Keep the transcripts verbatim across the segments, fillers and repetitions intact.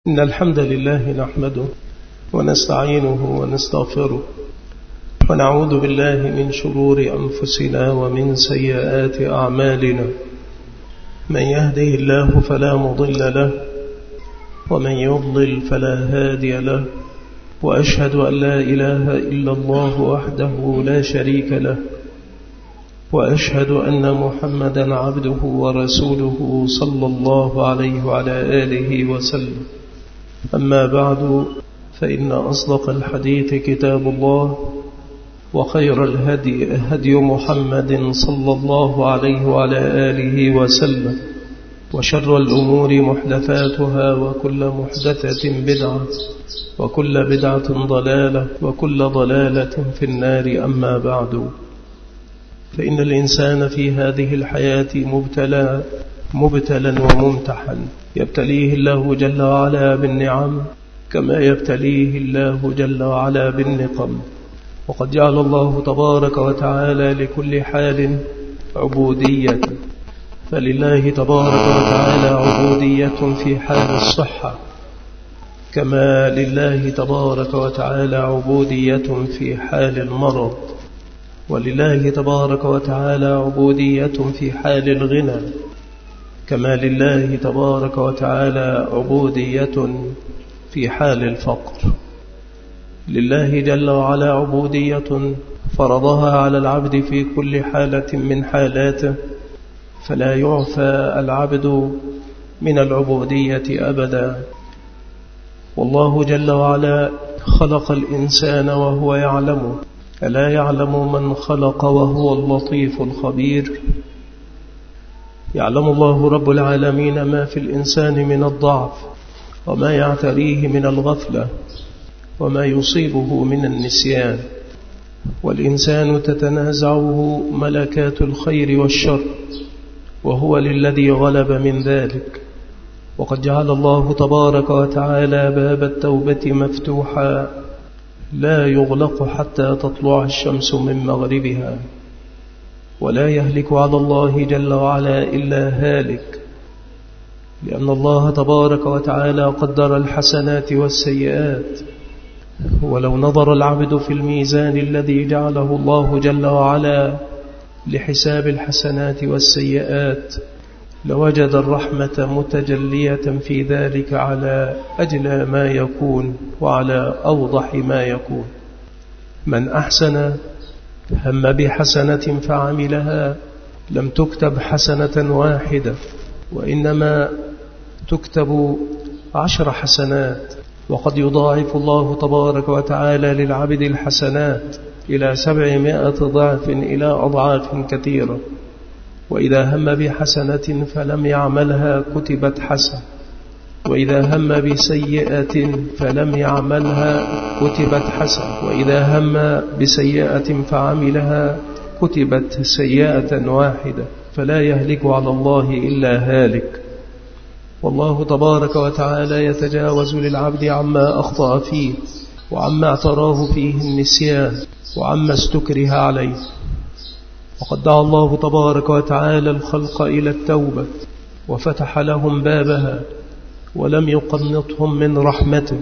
إن الحمد لله نحمده ونستعينه ونستغفره ونعوذ بالله من شرور أنفسنا ومن سيئات أعمالنا. من يهده الله فلا مضل له ومن يضلل فلا هادي له، وأشهد أن لا إله إلا الله وحده لا شريك له، وأشهد أن محمدا عبده ورسوله صلى الله عليه وعلى آله وسلم. أما بعد، فإن أصدق الحديث كتاب الله، وخير الهدي هدي محمد صلى الله عليه وعلى آله وسلم، وشر الأمور محدثاتها، وكل محدثة بدعة، وكل بدعة ضلالة، وكل ضلالة في النار. أما بعد، فإن الإنسان في هذه الحياة مبتلى مبتلا وممتحن، يبتليه الله جل وعلا بالنعم كما يبتليه الله جل وعلا بالنقم. وقد جعل الله تبارك وتعالى لكل حال عبودية، فلله تبارك وتعالى عبودية في حال الصحة، كما لله تبارك وتعالى عبودية في حال المرض، ولله تبارك وتعالى عبودية في حال الغنى، كما لله تبارك وتعالى عبودية في حال الفقر. لله جل وعلا عبودية فرضها على العبد في كل حالة من حالاته، فلا يعفى العبد من العبودية أبدا. والله جل وعلا خلق الإنسان وهو يعلم، ألا يعلم من خلق وهو اللطيف الخبير؟ يعلم الله رب العالمين ما في الإنسان من الضعف، وما يعتريه من الغفلة، وما يصيبه من النسيان. والإنسان تتنازعه ملكات الخير والشر، وهو للذي غلب من ذلك. وقد جعل الله تبارك وتعالى باب التوبة مفتوحا لا يغلق حتى تطلع الشمس من مغربها، ولا يهلك على الله جل وعلا إلا هالك، لأن الله تبارك وتعالى قدر الحسنات والسيئات. ولو نظر العبد في الميزان الذي جعله الله جل وعلا لحساب الحسنات والسيئات، لوجد الرحمة متجلية في ذلك على أجلى ما يكون وعلى أوضح ما يكون. من أحسن هم بحسنة فعملها لم تكتب حسنة واحدة، وإنما تكتب عشر حسنات. وقد يضاعف الله تبارك وتعالى للعبد الحسنات إلى سبعمائة ضعف، إلى أضعاف كثيرة. وإذا هم بحسنة فلم يعملها كتبت حسنة، وإذا هم بسيئة فلم يعملها كتبت حسنة، وإذا هم بسيئة فعملها كتبت سيئة واحدة. فلا يهلك على الله إلا هالك. والله تبارك وتعالى يتجاوز للعبد عما أخطأ فيه، وعما اعتراه فيه النسيان، وعما استكره عليه. وقد دعا الله تبارك وتعالى الخلق إلى التوبة، وفتح لهم بابها، ولم يقنطهم من رحمته.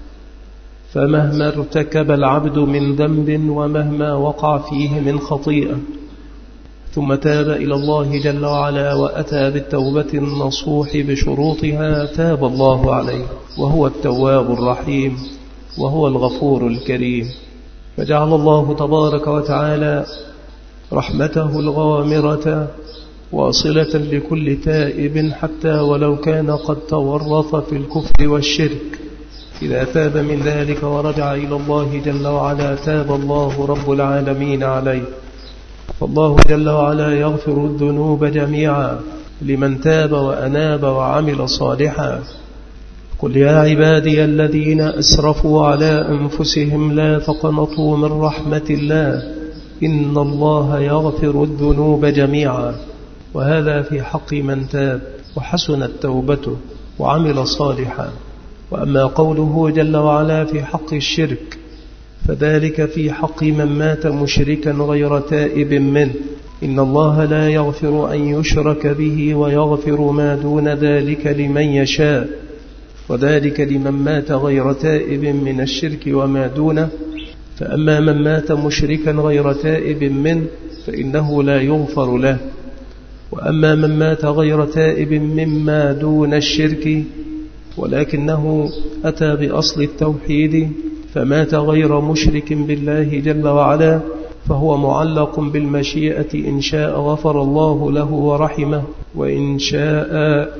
فمهما ارتكب العبد من ذنب، ومهما وقع فيه من خطيئة، ثم تاب إلى الله جل وعلا وأتى بالتوبة النصوح بشروطها، تاب الله عليه، وهو التواب الرحيم، وهو الغفور الكريم. فجعل الله تبارك وتعالى رحمته الغامرة واصلة لكل تائب، حتى ولو كان قد تورط في الكفر والشرك. إذا تاب من ذلك ورجع إلى الله جل وعلا، تاب الله رب العالمين عليه. فالله جل وعلا يغفر الذنوب جميعا لمن تاب وأناب وعمل صالحا. قل يا عبادي الذين أسرفوا على أنفسهم لا تقنطوا من رحمة الله، إن الله يغفر الذنوب جميعا. وهذا في حق من تاب وحسنت توبته وعمل صالحا. وأما قوله جل وعلا في حق الشرك، فذلك في حق من مات مشركا غير تائب منه. إن الله لا يغفر أن يشرك به، ويغفر ما دون ذلك لمن يشاء. وذلك لمن مات غير تائب من الشرك وما دونه. فأما من مات مشركا غير تائب منه فإنه لا يغفر له، وأما من مات غير تائب مما دون الشرك ولكنه أتى بأصل التوحيد فمات غير مشرك بالله جل وعلا فهو معلق بالمشيئة، إن شاء غفر الله له ورحمه، وإن شاء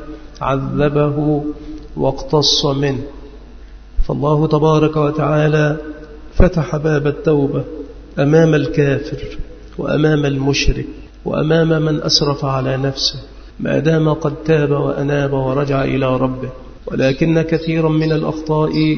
عذبه واقتص منه. فالله تبارك وتعالى فتح باب التوبة أمام الكافر وأمام المشرك وأمام من أسرف على نفسه ما دام قد تاب وأناب ورجع إلى ربه. ولكن كثيرا من الأخطاء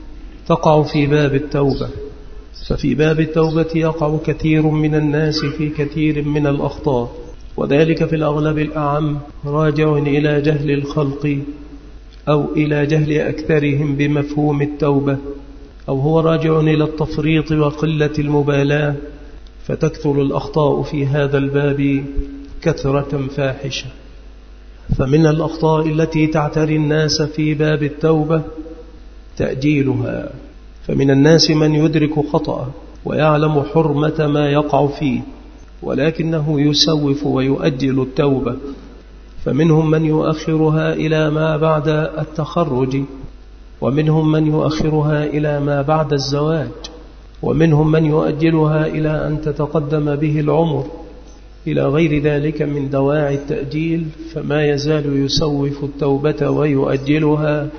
تقع في باب التوبة، ففي باب التوبة يقع كثير من الناس في كثير من الأخطاء، وذلك في الأغلب الأعم راجع إلى جهل الخلق أو إلى جهل أكثرهم بمفهوم التوبة، أو هو راجع إلى التفريط وقلة المبالاة، فتكثر الأخطاء في هذا الباب كثرة فاحشة. فمن الأخطاء التي تعتري الناس في باب التوبة تأجيلها، فمن الناس من يدرك خطأه ويعلم حرمة ما يقع فيه ولكنه يسوف ويؤجل التوبة. فمنهم من يؤخرها إلى ما بعد التخرج، ومنهم من يؤخرها إلى ما بعد الزواج، ومنهم من يؤجلها إلى أن تتقدم به العمر، إلى غير ذلك من دواعي التأجيل. فما يزال يسوف التوبة ويؤجلها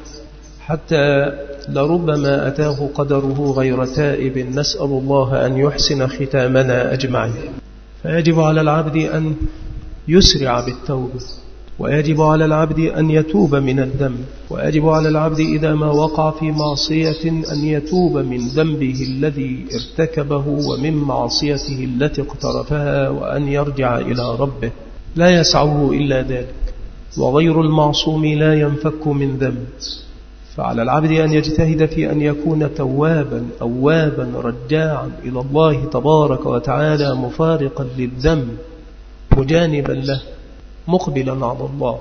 حتى لربما أتاه قدره غير تائب. نسأل الله أن يحسن ختامنا أجمعين. فيجب على العبد أن يسرع بالتوبة، ويجب على العبد أن يتوب من الذنب، ويجب على العبد إذا ما وقع في معصية أن يتوب من ذنبه الذي ارتكبه ومن معصيته التي اقترفها وأن يرجع إلى ربه، لا يسعه إلا ذلك، وغير المعصوم لا ينفك من ذنب. فعلى العبد أن يجتهد في أن يكون توابا أوابا رجاعا إلى الله تبارك وتعالى، مفارقا للذنب مجانبا له مقبلا على الله،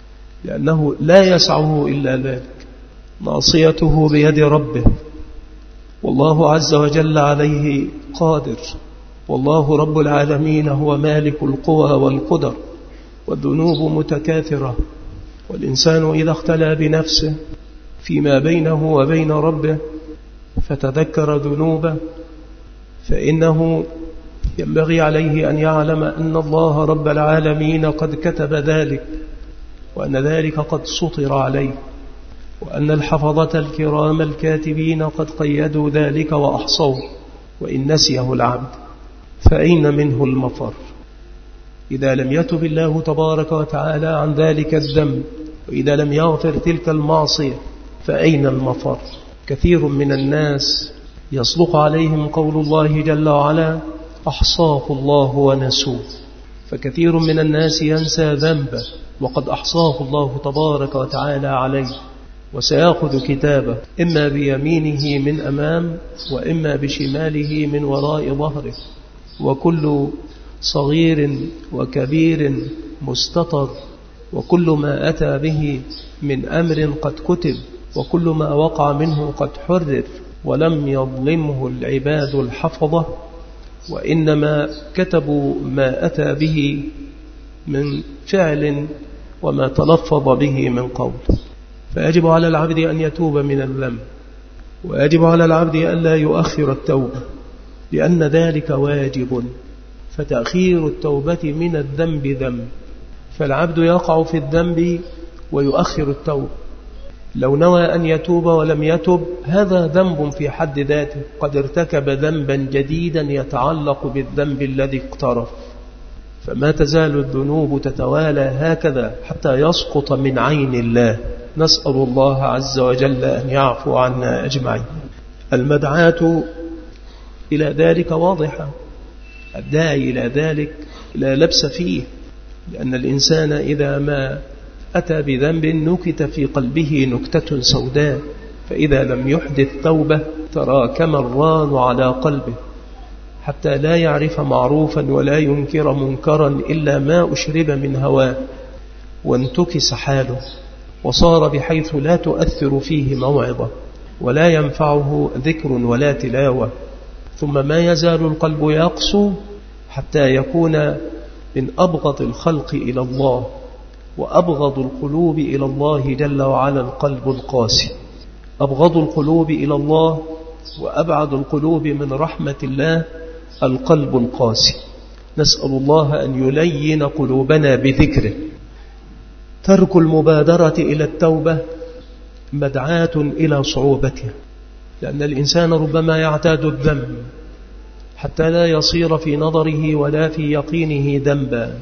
لأنه لا يسعه إلا ذلك. ناصيته بيد ربه، والله عز وجل عليه قادر، والله رب العالمين هو مالك القوى والقدر، والذنوب متكاثرة. والإنسان إذا اختلى بنفسه فيما بينه وبين ربه فتذكر ذنوبه فإنه ينبغي عليه أن يعلم أن الله رب العالمين قد كتب ذلك، وأن ذلك قد سطر عليه، وأن الحفظة الكرام الكاتبين قد قيدوا ذلك وأحصوه. وإن نسيه العبد فأين منه المفر؟ إذا لم يتب الله تبارك وتعالى عن ذلك الذنب، وإذا لم يغفر تلك المعصية، فأين المفر؟ كثير من الناس يصدق عليهم قول الله جل وعلا: أحصاه الله ونسوه. فكثير من الناس ينسى ذنبه وقد أحصاه الله تبارك وتعالى عليه، وسيأخذ كتابه إما بيمينه من أمام وإما بشماله من وراء ظهره، وكل صغير وكبير مستطر، وكل ما أتى به من أمر قد كتب، وكل ما وقع منه قد حرر، ولم يظلمه العباد الحفظة، وإنما كتبوا ما أتى به من فعل وما تلفظ به من قول. فيجب على العبد أن يتوب من الذنب، ويجب على العبد أن لا يؤخر التوبة، لأن ذلك واجب. فتأخير التوبة من الذنب ذنب، فالعبد يقع في الذنب ويؤخر التوبة. لو نوى أن يتوب ولم يتب هذا ذنب في حد ذاته، قد ارتكب ذنبا جديدا يتعلق بالذنب الذي اقترف. فما تزال الذنوب تتوالى هكذا حتى يسقط من عين الله. نسأل الله عز وجل أن يعفو عنا أجمعين. المدعاة إلى ذلك واضحة، الداعي إلى ذلك لا لبس فيه، لأن الإنسان إذا ما أتى بذنب نكت في قلبه نكتة سوداء، فإذا لم يحدث توبة تراكم الران على قلبه حتى لا يعرف معروفا ولا ينكر منكرا إلا ما أشرب من هواه وانتكس حاله. وصار بحيث لا تؤثر فيه موعظة ولا ينفعه ذكر ولا تلاوة، ثم ما يزال القلب يقسو حتى يكون من أبغض الخلق إلى الله وأبغض القلوب إلى الله جل وعلا القلب القاسي. أبغض القلوب إلى الله وأبعد القلوب من رحمة الله القلب القاسي. نسأل الله أن يلين قلوبنا بذكره. ترك المبادرة إلى التوبة مدعاة إلى صعوبتها، لأن الإنسان ربما يعتاد الذنب حتى لا يصير في نظره ولا في يقينه ذنبا،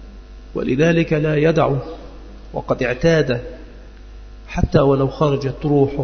ولذلك لا يدعه وقد اعتاد حتى ولو خرجت روحه.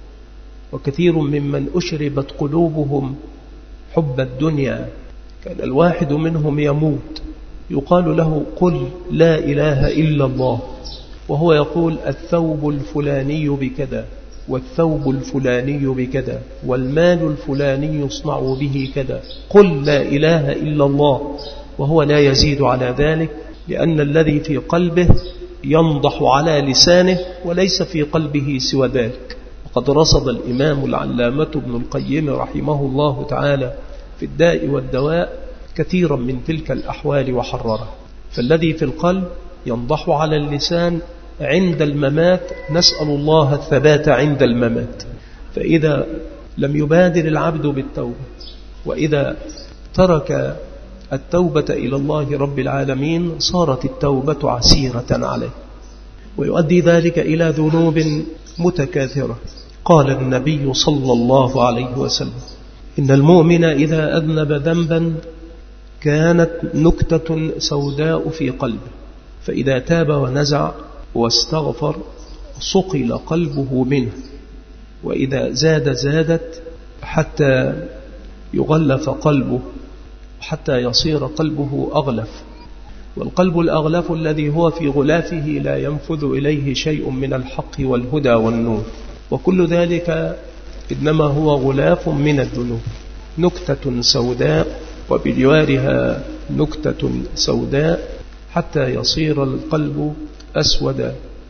وكثير ممن أشربت قلوبهم حب الدنيا كان الواحد منهم يموت يقال له قل لا إله إلا الله، وهو يقول الثوب الفلاني بكذا والثوب الفلاني بكذا والمال الفلاني يصنع به كذا، قل لا إله إلا الله، وهو لا يزيد على ذلك، لأن الذي في قلبه ينضح على لسانه وليس في قلبه سوى ذلك. وقد رصد الإمام العلامة ابن القيم رحمه الله تعالى في الداء والدواء كثيرا من تلك الأحوال وحررها. فالذي في القلب ينضح على اللسان عند الممات، نسأل الله الثبات عند الممات. فإذا لم يبادر العبد بالتوبة، وإذا ترك التوبة إلى الله رب العالمين، صارت التوبة عسيرة عليه، ويؤدي ذلك إلى ذنوب متكاثرة. قال النبي صلى الله عليه وسلم إن المؤمن إذا أذنب ذنبا كانت نكتة سوداء في قلبه، فإذا تاب ونزع واستغفر صقل قلبه منه، وإذا زاد زادت حتى يغلف قلبه، حتى يصير قلبه أغلف. والقلب الأغلف الذي هو في غلافه لا ينفذ إليه شيء من الحق والهدى والنور، وكل ذلك إنما هو غلاف من الذنوب. نكتة سوداء وبجوارها نكتة سوداء حتى يصير القلب أسود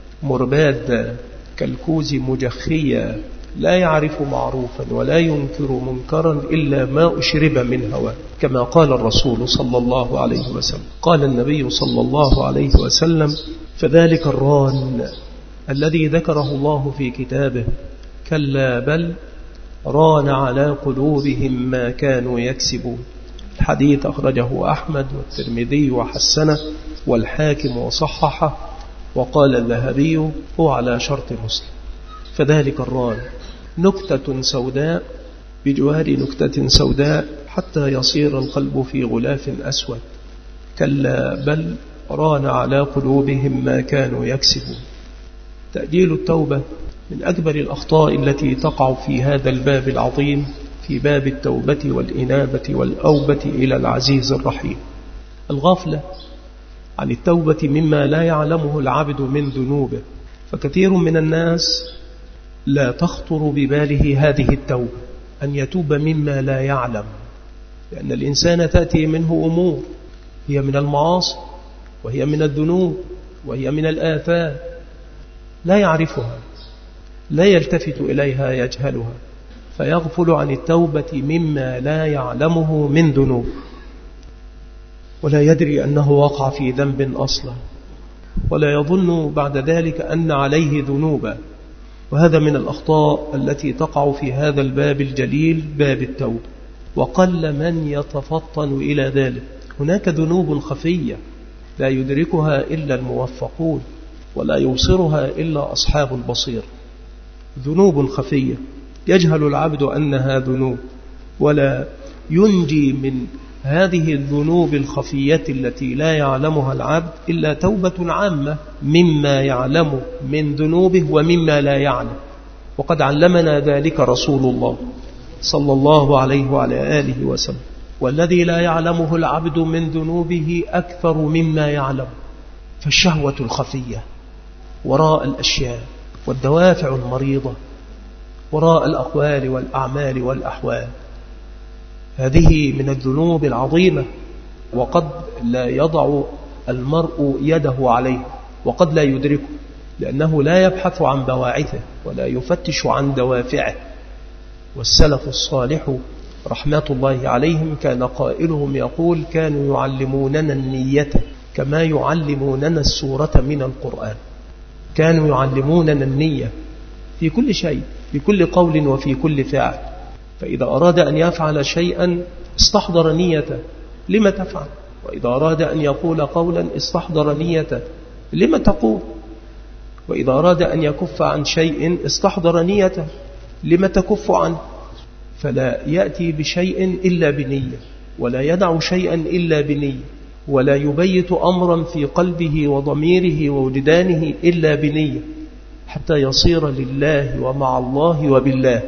مربادا كالكوز مجخيا، لا يعرف معروفا ولا ينكر منكرا إلا ما أشرب من هواه، كما قال الرسول صلى الله عليه وسلم. قال النبي صلى الله عليه وسلم فذلك الران الذي ذكره الله في كتابه كلا بل ران على قلوبهم ما كانوا يكسبون. الحديث أخرجه أحمد والترمذي وحسنه والحاكم وصححه، وقال الذهبي هو على شرط مسلم. فذلك الران نكتة سوداء بجوار نكتة سوداء حتى يصير القلب في غلاف أسود. كلا بل ران على قلوبهم ما كانوا يكسبون. تأجيل التوبة من أكبر الأخطاء التي تقع في هذا الباب العظيم، في باب التوبة والإنابة والأوبة إلى العزيز الرحيم. الغفلة عن التوبة مما لا يعلمه العبد من ذنوبه، فكثير من الناس لا تخطر بباله هذه التوبة، أن يتوب مما لا يعلم، لأن الإنسان تأتي منه أمور هي من المعاصي وهي من الذنوب وهي من الآثام، لا يعرفها، لا يلتفت إليها، يجهلها، فيغفل عن التوبة مما لا يعلمه من ذنوب، ولا يدري أنه وقع في ذنب أصلا، ولا يظن بعد ذلك أن عليه ذنوبا. وهذا من الأخطاء التي تقع في هذا الباب الجليل، باب التوبة، وقل من يتفطن إلى ذلك. هناك ذنوب خفية لا يدركها إلا الموفقون، ولا يوصرها إلا أصحاب البصير. ذنوب خفية يجهل العبد أنها ذنوب، ولا ينجي من هذه الذنوب الخفية التي لا يعلمها العبد إلا توبة عامة مما يعلم من ذنوبه ومما لا يعلم. وقد علمنا ذلك رسول الله صلى الله عليه وعلى آله وسلم. والذي لا يعلمه العبد من ذنوبه أكثر مما يعلم. فالشهوة الخفية وراء الأشياء، والدوافع المريضة وراء الأقوال والأعمال والأحوال، هذه من الذنوب العظيمة، وقد لا يضع المرء يده عليه، وقد لا يدركه. لأنه لا يبحث عن بواعثه ولا يفتش عن دوافعه. والسلف الصالح رحمة الله عليهم كان قائلهم يقول: كانوا يعلموننا النية كما يعلموننا السورة من القرآن. كانوا يعلموننا النية في كل شيء، في كل قول وفي كل فعل. فإذا أراد أن يفعل شيئا استحضر نيته لما تفعل، وإذا أراد أن يقول قولا استحضر نيته لما تقول، وإذا أراد أن يكف عن شيء استحضر نيته لما تكف عنه. فلا يأتي بشيء إلا بنية، ولا يدع شيئا إلا بنية، ولا يبيت أمرا في قلبه وضميره ووجدانه إلا بنية، حتى يصير لله ومع الله وبالله.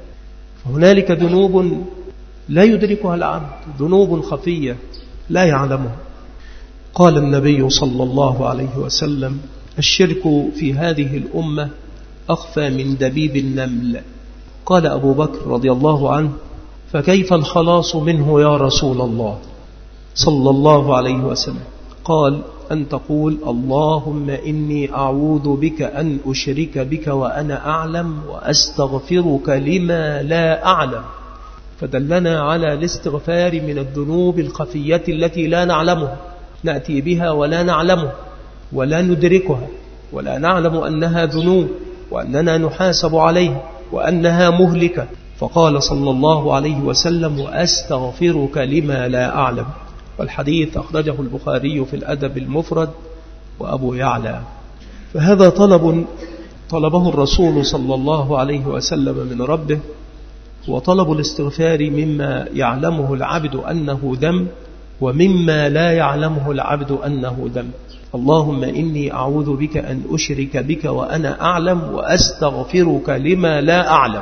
فهنالك ذنوب لا يدركها العبد، ذنوب خفية لا يعلمها. قال النبي صلى الله عليه وسلم: الشرك في هذه الأمة أخفى من دبيب النمل. قال أبو بكر رضي الله عنه: فكيف الخلاص منه يا رسول الله صلى الله عليه وسلم؟ قال: أن تقول: اللهم إني أعوذ بك أن أشرك بك وأنا أعلم، وأستغفرك لما لا أعلم. فدلنا على الاستغفار من الذنوب الخفية التي لا نعلمها، نأتي بها ولا نعلمها ولا ندركها، ولا نعلم أنها ذنوب وأننا نحاسب عليها وأنها مهلكة. فقال صلى الله عليه وسلم: وأستغفرك لما لا أعلم. والحديث أخرجه البخاري في الأدب المفرد وأبو يعلى. فهذا طلب طلبه الرسول صلى الله عليه وسلم من ربه، هو طلب الاستغفار مما يعلمه العبد أنه ذنب، ومما لا يعلمه العبد أنه ذنب. اللهم إني أعوذ بك أن أشرك بك وأنا أعلم، وأستغفرك لما لا أعلم.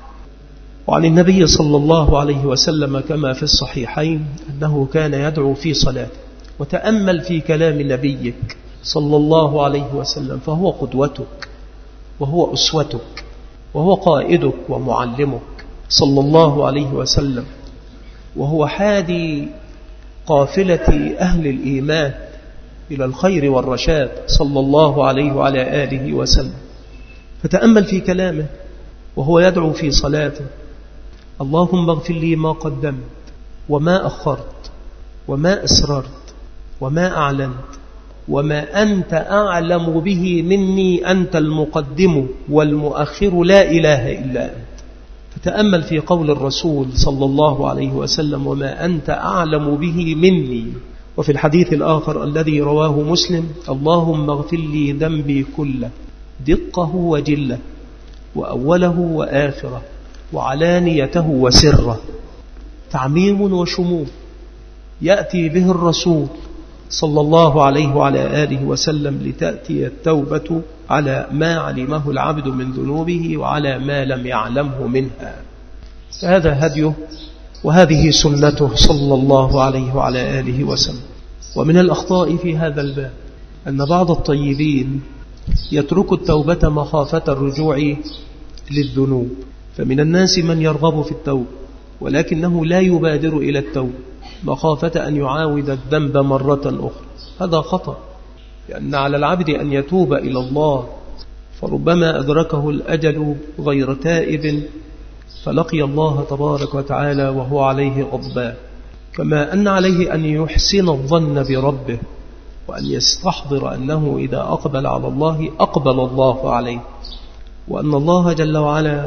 وعن النبي صلى الله عليه وسلم كما في الصحيحين أنه كان يدعو في صلاته. وتأمل في كلام نبيك صلى الله عليه وسلم، فهو قدوتك وهو أسوتك وهو قائدك ومعلمك صلى الله عليه وسلم، وهو حادي قافلة أهل الإيمان إلى الخير والرشاد صلى الله عليه وعلى آله وسلم. فتأمل في كلامه وهو يدعو في صلاته: اللهم اغفر لي ما قدمت وما أخرت وما أسررت وما أعلنت وما أنت أعلم به مني، أنت المقدم والمؤخر لا إله إلا أنت. فتأمل في قول الرسول صلى الله عليه وسلم: وما أنت أعلم به مني. وفي الحديث الآخر الذي رواه مسلم: اللهم اغفر لي ذنبي كله، دقه وجله، وأوله وآخره، وعلانيته وسره. تعميم وشمول يأتي به الرسول صلى الله عليه وعلى آله وسلم لتأتي التوبة على ما علمه العبد من ذنوبه وعلى ما لم يعلمه منها. هذا هديه وهذه سنته صلى الله عليه وعلى آله وسلم. ومن الأخطاء في هذا الباب أن بعض الطيبين يترك التوبة مخافة الرجوع للذنوب. فمن الناس من يرغب في التوبة ولكنه لا يبادر إلى التوبة مخافة أن يعاود الذنب مرة أخرى. هذا خطأ، لأن على العبد أن يتوب إلى الله، فربما أدركه الأجل غير تائب فلقي الله تبارك وتعالى وهو عليه غضبان. كما أن عليه أن يحسن الظن بربه، وأن يستحضر أنه إذا أقبل على الله أقبل الله عليه، وأن الله جل وعلا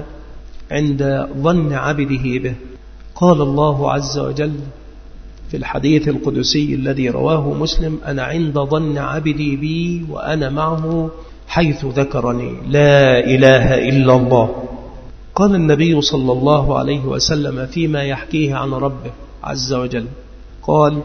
عند ظن عبده به. قال الله عز وجل في الحديث القدسي الذي رواه مسلم: أنا عند ظن عبدي بي وأنا معه حيث ذكرني، لا إله إلا الله. قال النبي صلى الله عليه وسلم فيما يحكيه عن ربه عز وجل، قال: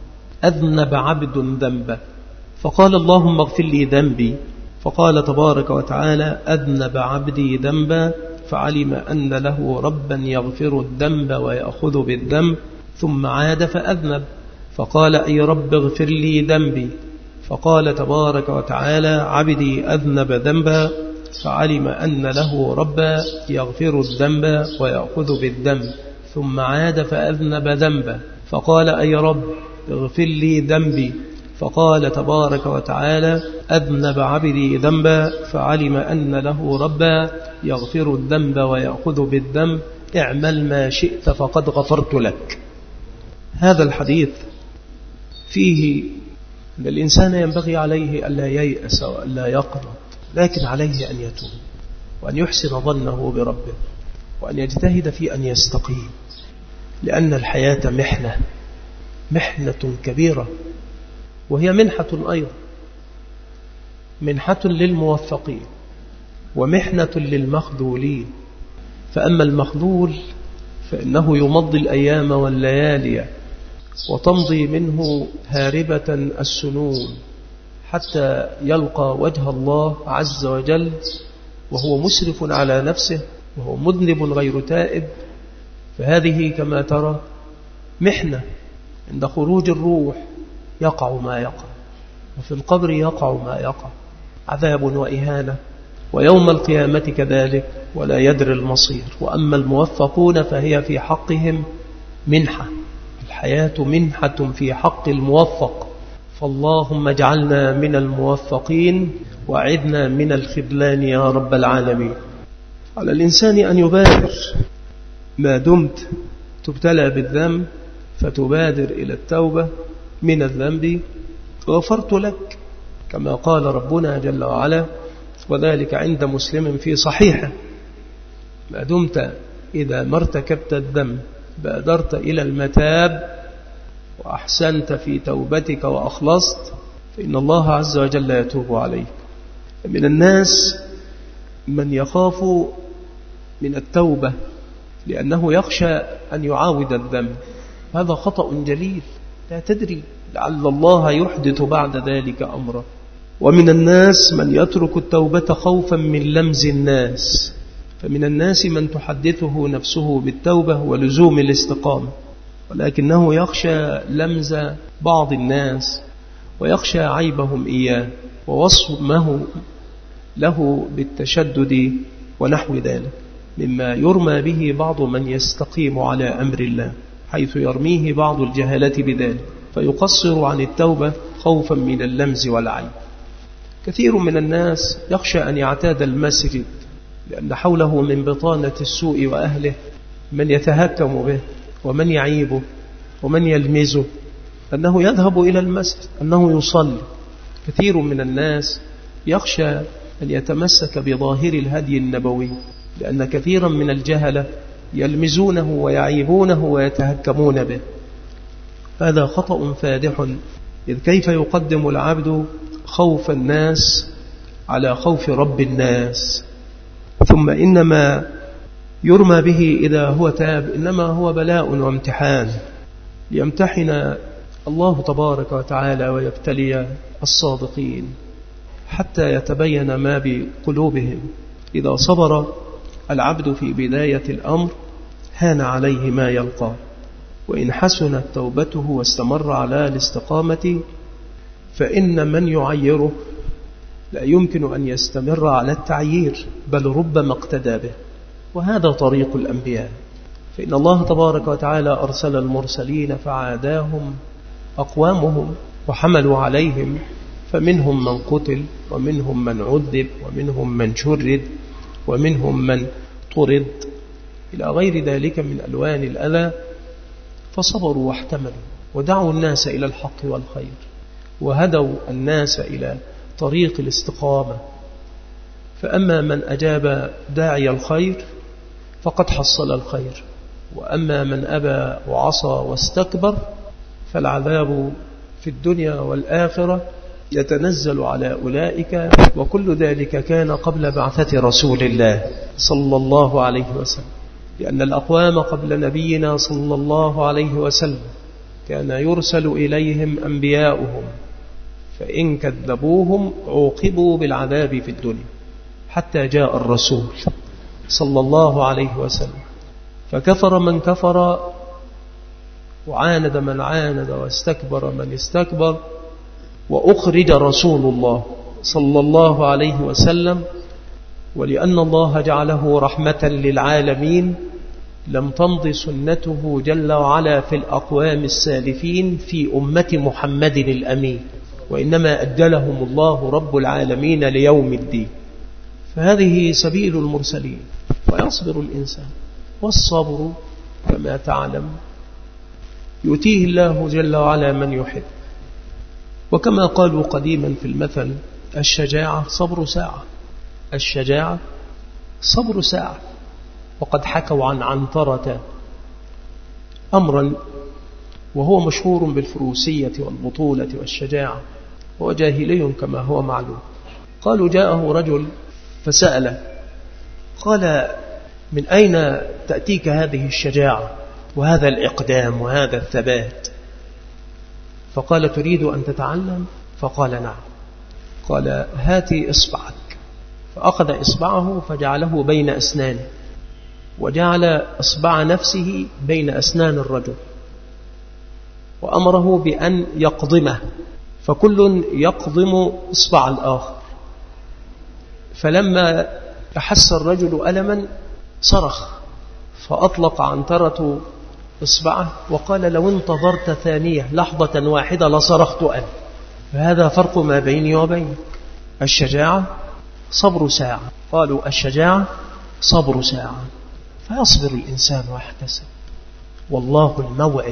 أذنب عبد ذنبا فقال اللهم اغفر لي ذنبي، فقال تبارك وتعالى: أذنب عبدي ذنبا، فعلم أن له ربا يغفر الذنب ويأخذ بالذنب، ثم عاد فأذنب فقال: أي رب اغفر لي ذنبي، فقال تبارك وتعالى: عبدي أذنب ذنبا، فعلم أن له ربا يغفر الذنب ويأخذ بالذنب، ثم عاد فأذنب ذنبا، فقال: أي رب اغفر لي ذنبي، فقال تبارك وتعالى: أذنب عبدي ذنبا فعلم أن له ربا يغفر الذنب ويأخذ بالذنب اعمل ما شئت فقد غفرت لك. هذا الحديث فيه أن الإنسان ينبغي عليه ألا ييأس وألا يقنط، لكن عليه أن يتوب وأن يحسن ظنه بربه وأن يجتهد في أن يستقيم، لأن الحياة محنة محنة كبيرة، وهي منحة أيضا، منحة للموفقين ومحنة للمخذولين. فأما المخذول فإنه يمضي الأيام والليالي وتمضي منه هاربة السنون حتى يلقى وجه الله عز وجل وهو مسرف على نفسه وهو مذنب غير تائب. فهذه كما ترى محنة، عند خروج الروح يقع ما يقع، وفي القبر يقع ما يقع، عذاب وإهانة، ويوم القيامة كذلك، ولا يدري المصير. وأما الموفقون فهي في حقهم منحة، الحياة منحة في حق الموفق. فاللهم اجعلنا من الموفقين وأعذنا من الخذلان يا رب العالمين. على الإنسان أن يبادر ما دمت تبتلى بالذنب، فتبادر إلى التوبة من الذنب، غفرت لك كما قال ربنا جل وعلا، وذلك عند مسلم في صحيحه: ما دمت إذا ما ارتكبت الذنب بادرت إلى المتاب وأحسنت في توبتك وأخلصت، فإن الله عز وجل يتوب عليك. من الناس من يخاف من التوبة لأنه يخشى أن يعاود الذنب، هذا خطأ جليل، لا تدري لعل الله يحدث بعد ذلك أمرا. ومن الناس من يترك التوبة خوفا من لمز الناس، فمن الناس من تحدثه نفسه بالتوبة ولزوم الاستقامة، ولكنه يخشى لمز بعض الناس ويخشى عيبهم إياه ووصمه له بالتشدد ونحو ذلك، مما يرمى به بعض من يستقيم على أمر الله، حيث يرميه بعض الجهلة بذلك فيقصر عن التوبة خوفا من اللمز والعيب. كثير من الناس يخشى أن يعتاد المسجد لأن حوله من بطانة السوء وأهله من يتهكم به ومن يعيبه ومن يلمزه، أنه يذهب إلى المسجد، أنه يصلي. كثير من الناس يخشى أن يتمسك بظاهر الهدي النبوي، لأن كثيرا من الجهلة يلمزونه ويعيبونه ويتهكمون به. هذا خطأ فادح، إذ كيف يقدم العبد خوف الناس على خوف رب الناس؟ ثم إنما يرمى به إذا هو تاب إنما هو بلاء وامتحان، ليمتحن الله تبارك وتعالى ويبتلي الصادقين حتى يتبين ما بقلوبهم. إذا صبر العبد في بداية الأمر هان عليه ما يلقى، وإن حسنت توبته واستمر على الاستقامة فإن من يعيره لا يمكن أن يستمر على التعيير، بل ربما اقتدى به. وهذا طريق الأنبياء، فإن الله تبارك وتعالى أرسل المرسلين فعاداهم أقوامهم وحملوا عليهم، فمنهم من قتل ومنهم من عذب ومنهم من شرد ومنهم من طرد إلى غير ذلك من ألوان الأذى، فصبروا واحتملوا ودعوا الناس إلى الحق والخير وهدوا الناس إلى طريق الاستقامة. فأما من أجاب داعي الخير فقد حصل الخير، وأما من أبى وعصى واستكبر فالعذاب في الدنيا والآخرة يتنزل على أولئك، وكل ذلك كان قبل بعثة رسول الله صلى الله عليه وسلم، لأن الأقوام قبل نبينا صلى الله عليه وسلم كان يرسل إليهم أنبياؤهم، فإن كذبوهم عوقبوا بالعذاب في الدنيا، حتى جاء الرسول صلى الله عليه وسلم فكفر من كفر وعاند من عاند واستكبر من استكبر، وأخرج رسول الله صلى الله عليه وسلم. ولأن الله جعله رحمة للعالمين لم تمض سنته جل وعلا في الأقوام السالفين في أمة محمد الأمين وإنما أجلهم الله رب العالمين ليوم الدين. فهذه سبيل المرسلين. ويصبر الإنسان، والصبر كما تعلم يؤتيه الله جل وعلا من يحب. وكما قالوا قديما في المثل: الشجاعة صبر ساعة، الشجاعة صبر ساعة. وقد حكوا عن عنترة أمرا وهو مشهور بالفروسية والبطولة والشجاعة، هو جاهلي كما هو معلوم. قالوا: جاءه رجل فسأل، قال: من أين تأتيك هذه الشجاعة وهذا الإقدام وهذا الثبات؟ فقال: تريد أن تتعلم؟ فقال: نعم. قال: هاتي إصبعك. فأخذ إصبعه فجعله بين أسنانه، وجعل إصبع نفسه بين أسنان الرجل، وأمره بأن يقضمه، فكل يقضم إصبع الآخر. فلما أحس الرجل ألما صرخ، فأطلق عنترة إصبعه وقال: لو انتظرت ثانية لحظة واحدة لصرخت أنا. فهذا فرق ما بيني وبينك. الشجاعة صبر ساعة. قالوا: الشجاعة صبر ساعة. فيصبر الإنسان ويحتسب، والله الموعد،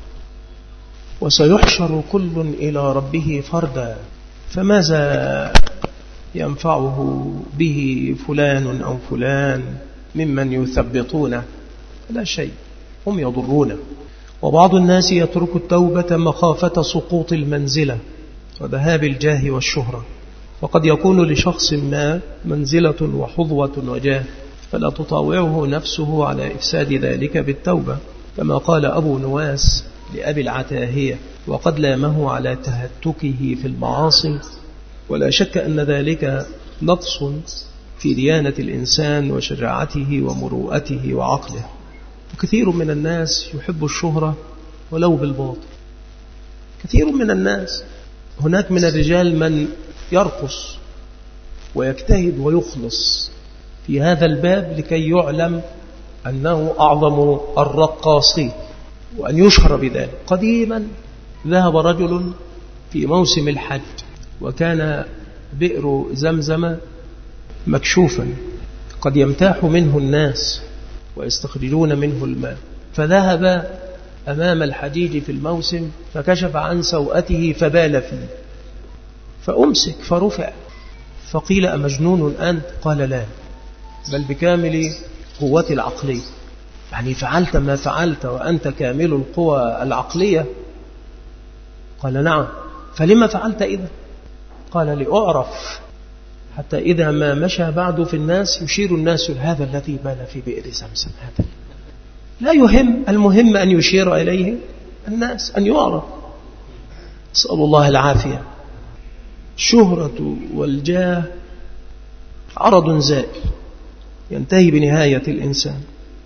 وسيحشر كل إلى ربه فردا، فماذا ينفعه به فلان أو فلان ممن يثبطونه؟ لا شيء، هم يضرونه. وبعض الناس يترك التوبة مخافة سقوط المنزلة وذهاب الجاه والشهرة، وقد يكون لشخص ما منزلة وحظوة وجاه، فلا تطاوعه نفسه على إفساد ذلك بالتوبة، كما قال أبو نواس لأبي العتاهية، وقد لامه على تهتكه في المعاصي. ولا شك أن ذلك نقص في ديانة الإنسان وشجاعته ومروءته وعقله. وكثير من الناس يحب الشهرة ولو بالباطل، كثير من الناس. هناك من الرجال من يرقص ويجتهد ويخلص في هذا الباب لكي يعلم أنه أعظم الرقاصين وأن يشهر بذلك. قديما ذهب رجل في موسم الحج، وكان بئر زمزم مكشوفا قد يمتاح منه الناس ويستخرجون منه الماء، فذهب أمام الحجيج في الموسم فكشف عن سوءته فبال فيه، فأمسك فرفع، فقيل: أمجنون أنت؟ قال: لا، بل بكامل قوتي العقلية. يعني فعلت ما فعلت وأنت كامل القوى العقلية؟ قال: نعم. فلما فعلت إذا؟ قال: لأعرف، حتى إذا ما مشى بعد في الناس يشير الناس هذا الذي بال في بئر زمزم. هذا لا يهم، المهم أن يشير إليه الناس، أن يعرف. أسأل الله العافية. الشهرة والجاه عرض زائل ينتهي بنهاية الإنسان،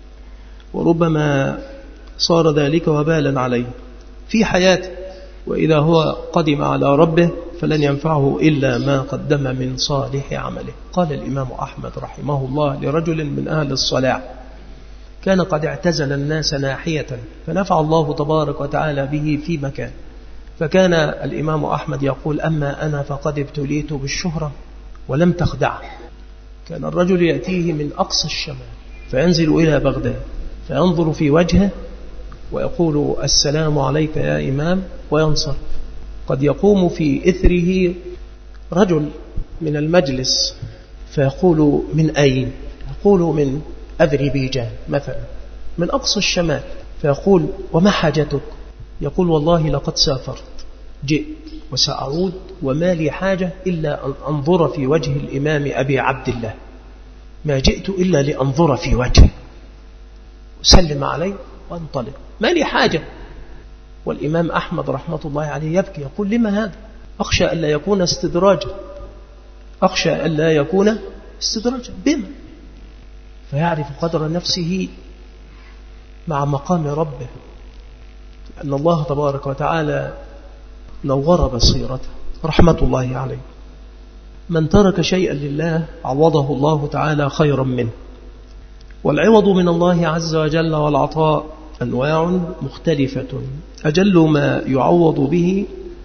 وربما صار ذلك وبالا عليه في حياته، وإذا هو قدم على ربه فلن ينفعه إلا ما قدم من صالح عمله. قال الإمام أحمد رحمه الله لرجل من أهل الصلاح كان قد اعتزل الناس ناحية، فنفع الله تبارك وتعالى به في مكان، فكان الإمام أحمد يقول: أما أنا فقد ابتليت بالشهرة ولم تخدع. كان الرجل يأتيه من أقصى الشمال فينزل إلى بغداد فينظر في وجهه ويقول: السلام عليك يا إمام، وينصرف. قد يقوم في إثره رجل من المجلس فيقول: من أين؟ يقول: من أذربيجان مثلا، من أقصى الشمال. فيقول: وما حاجتك؟ يقول: والله لقد سافرت، جئت وسأعود، وما لي حاجة إلا أن أنظر في وجه الإمام أبي عبد الله، ما جئت إلا لأنظر في وجهه، أسلم عليه وانطلق، ما لي حاجة. والإمام أحمد رحمة الله عليه يبكي، يقول: لما هذا؟ أخشى أن لا يكون استدراجا، أخشى أن لا يكون استدراجا. بما فيعرف قدر نفسه مع مقام ربه، أن الله تبارك وتعالى نور بصيرته رحمة الله عليه. من ترك شيئا لله عوضه الله تعالى خيرا منه. والعوض من الله عز وجل والعطاء أنواع مختلفة، أجل ما يعوض به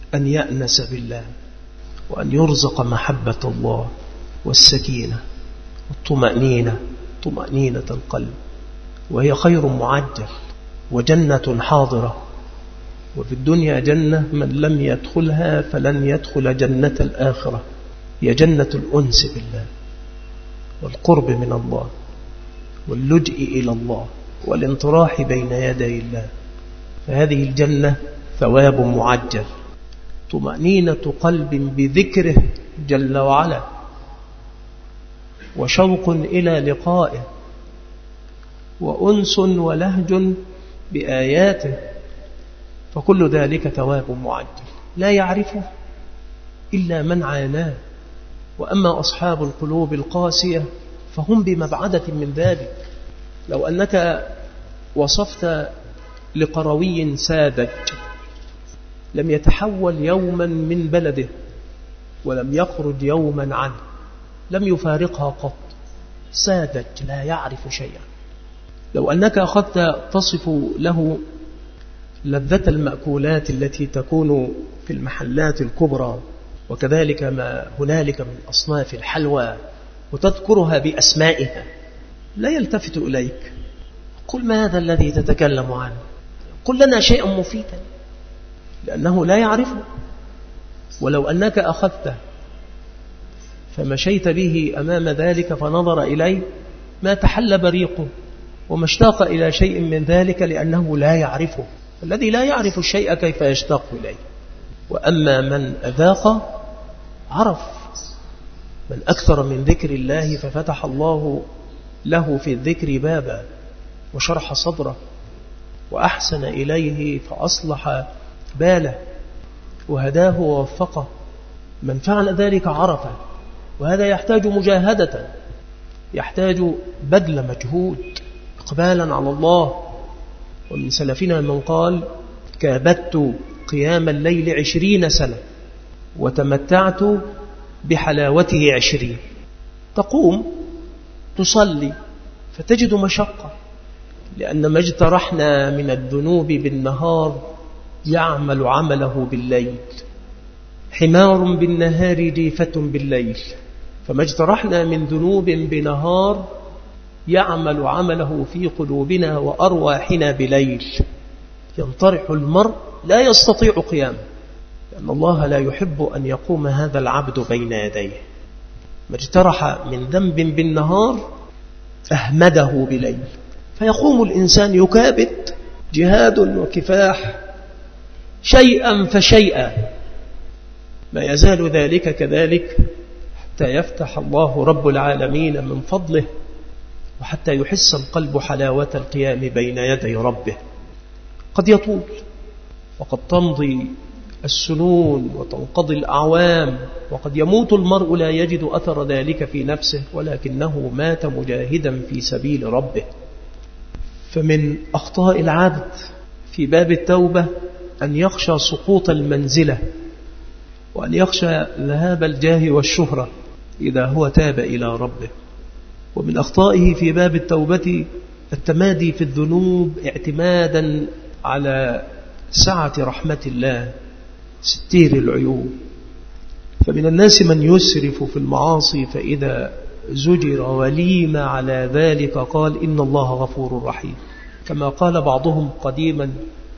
أن يأنس بالله، وأن يرزق محبة الله والسكينة والطمأنينة، طمأنينة القلب، وهي خير معجل وجنة حاضرة. وفي الدنيا جنة من لم يدخلها فلن يدخل جنة الآخرة، هي جنة الأنس بالله والقرب من الله واللجئ إلى الله والانطراح بين يدي الله. فهذه الجنة ثواب معجل، طمأنينة قلب بذكره جل وعلا، وشوق إلى لقائه، وأنس ولهج بآياته، فكل ذلك ثواب معجل لا يعرفه إلا من عاناه. وأما أصحاب القلوب القاسية فهم بمبعدة من ذلك. لو أنك وصفت لقروي ساذج لم يتحول يوما من بلده ولم يخرج يوما عنه، لم يفارقها قط، ساذج لا يعرف شيئا. لو أنك أخذت تصف له لذة المأكولات التي تكون في المحلات الكبرى وكذلك ما هنالك من أصناف الحلوى وتذكرها بأسمائها لا يلتفت إليك. قل ما هذا الذي تتكلم عنه، قل لنا شيئا مفيدا، لأنه لا يعرفه. ولو أنك أخذته فمشيت به أمام ذلك فنظر إليه ما تحل بريقه وما اشتاق إلى شيء من ذلك، لأنه لا يعرفه. الذي لا يعرف الشيء كيف يشتاق إليه. وأما من أذاق عرف، من أكثر من ذكر الله ففتح الله له في الذكر بابا وشرح صدره وأحسن إليه فأصلح باله وهداه ووفقه. من فعل ذلك عرفه، وهذا يحتاج مجاهدة، يحتاج بذل مجهود إقبالا على الله. ومن سلفنا من قال: كابدت قيام الليل عشرين سنة وتمتعت بحلاوته عشرين. تقوم تصلي فتجد مشقة، لأن ما اجترحنا من الذنوب بالنهار يعمل عمله بالليل. حمار بالنهار جيفة بالليل، فما اجترحنا من ذنوب بنهار يعمل عمله في قلوبنا وأرواحنا بليل. ينطرح المرء لا يستطيع قيامه، لأن الله لا يحب أن يقوم هذا العبد بين يديه. ما اجترح من ذنب بالنهار أهمده بليل، فيقوم الإنسان يكابد جهاد وكفاح شيئا فشيئا، ما يزال ذلك كذلك حتى يفتح الله رب العالمين من فضله، وحتى يحس القلب حلاوة القيام بين يدي ربه. قد يطول وقد تمضي السنون وتنقضي الأعوام، وقد يموت المرء لا يجد أثر ذلك في نفسه، ولكنه مات مجاهدا في سبيل ربه. فمن أخطاء العبد في باب التوبة أن يخشى سقوط المنزلة، وأن يخشى ذهاب الجاه والشهرة إذا هو تاب إلى ربه. ومن أخطائه في باب التوبة التمادي في الذنوب اعتمادا على سعة رحمة الله ستير العيوب. فمن الناس من يسرف في المعاصي فإذا زجر وليم على ذلك قال: إن الله غفور رحيم. كما قال بعضهم قديما: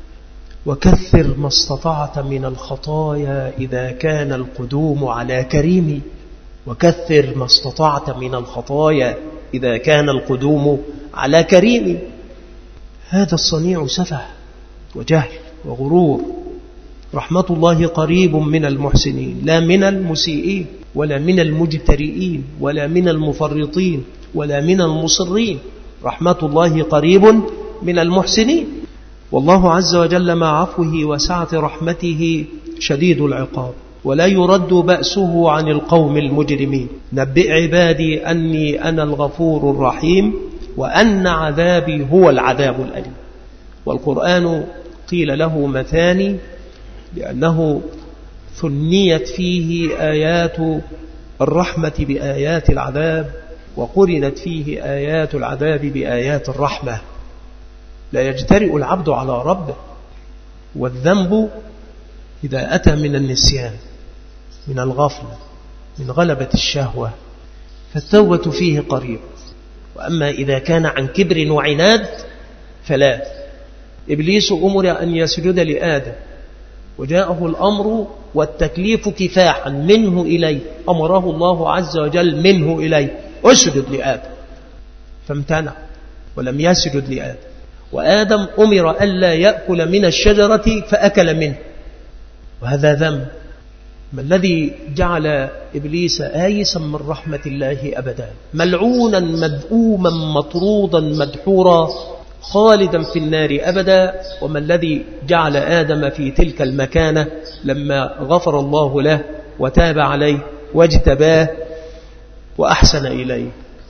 وكثر ما استطعت من الخطايا إذا كان القدوم على كريم. وكثر ما استطعت من الخطايا إذا كان القدوم على كريم. هذا الصنيع سفه وجهل وغرور. رحمة الله قريب من المحسنين، لا من المسيئين، ولا من المجترئين، ولا من المفرطين، ولا من المصرين. رحمة الله قريب من المحسنين. والله عز وجل مع عفوه وسعة رحمته شديد العقاب، ولا يرد بأسه عن القوم المجرمين. نبئ عبادي أني أنا الغفور الرحيم وأن عذابي هو العذاب الأليم. والقرآن قيل له مثاني لأنه ثنيت فيه آيات الرحمة بآيات العذاب، وقرنت فيه آيات العذاب بآيات الرحمة. لا يجترئ العبد على ربه، والذنب إذا أتى من النسيان، من الغفلة، من غلبة الشهوة، فالتوبة فيه قريب. وأما إذا كان عن كبر وعناد فلا. إبليس أمر أن يسجد لآدم، وجاءه الأمر والتكليف كفاحا منه إليه، أمره الله عز وجل منه إليه أسجد لآدم، فامتنع ولم يسجد لآدم. وآدم أمر ألا يأكل من الشجرة فأكل منه، وهذا ذنب. ما الذي جعل إبليس آيسا من رحمة الله أبدا، ملعونا مدؤوما مطرودا مدحورا خالدا في النار أبدا؟ وما الذي جعل آدم في تلك المكانة لما غفر الله له وتاب عليه واجتباه وأحسن إليه؟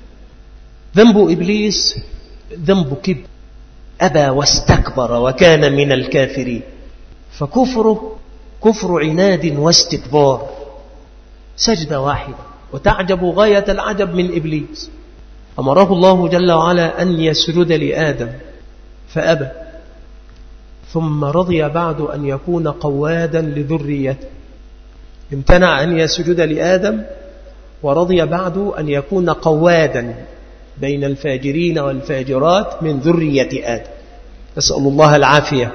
ذنب إبليس ذنب كبر، أبى واستكبر وكان من الكافرين. فكفره كفر عناد واستكبار، سجدة واحدة. وتعجب غاية العجب من إبليس، أمره الله جل وعلا أن يسجد لآدم فأبى، ثم رضي بعد أن يكون قوادا لذريته. امتنع أن يسجد لآدم ورضي بعد أن يكون قوادا بين الفاجرين والفاجرات من ذرية آدم، نسأل الله العافية.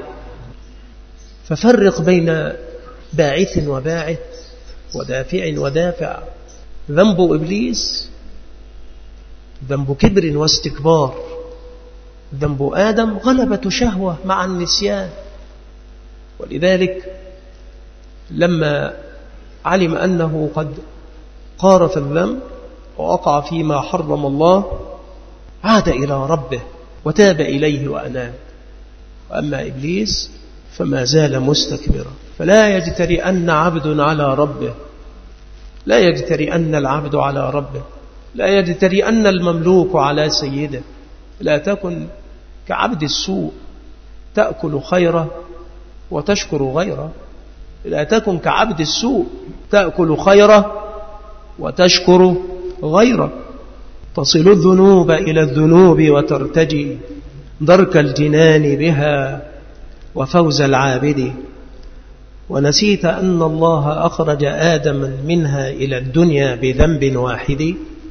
ففرق بين باعث وباعث ودافع ودافع. ذنب إبليس ذنب كبر واستكبار، ذنب آدم غلبة شهوة مع النسيان. ولذلك لما علم أنه قد قارف الذنب ووقع فيما حرم الله عاد إلى ربه وتاب إليه وأناب. وأما إبليس فما زال مستكبرا. فلا يجترئن عبد على ربه، لا يجترئن العبد على ربه، لا يجترئن المملوك على سيده. لا تكن كعبد السوء تأكل خيره وتشكر غيره، لا تكن كعبد السوء تأكل خيره وتشكر غيره. تصل الذنوب إلى الذنوب وترتجي درك الجنان بها وفوز العابد. ونسيت أن الله أخرج آدم منها إلى الدنيا بذنب واحد.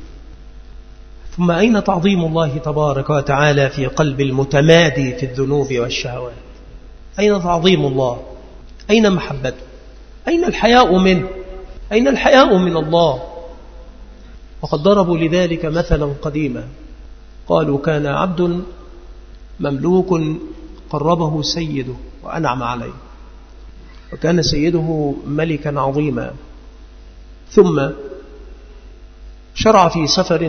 ثم أين تعظيم الله تبارك وتعالى في قلب المتمادي في الذنوب والشهوات؟ أين تعظيم الله؟ أين محبته؟ أين الحياء منه؟ أين الحياء من الله؟ وقد ضربوا لذلك مثلا قديما، قالوا كان عبد مملوك قربه سيده وأنعم عليه، وكان سيده ملكا عظيما، ثم شرع في سفر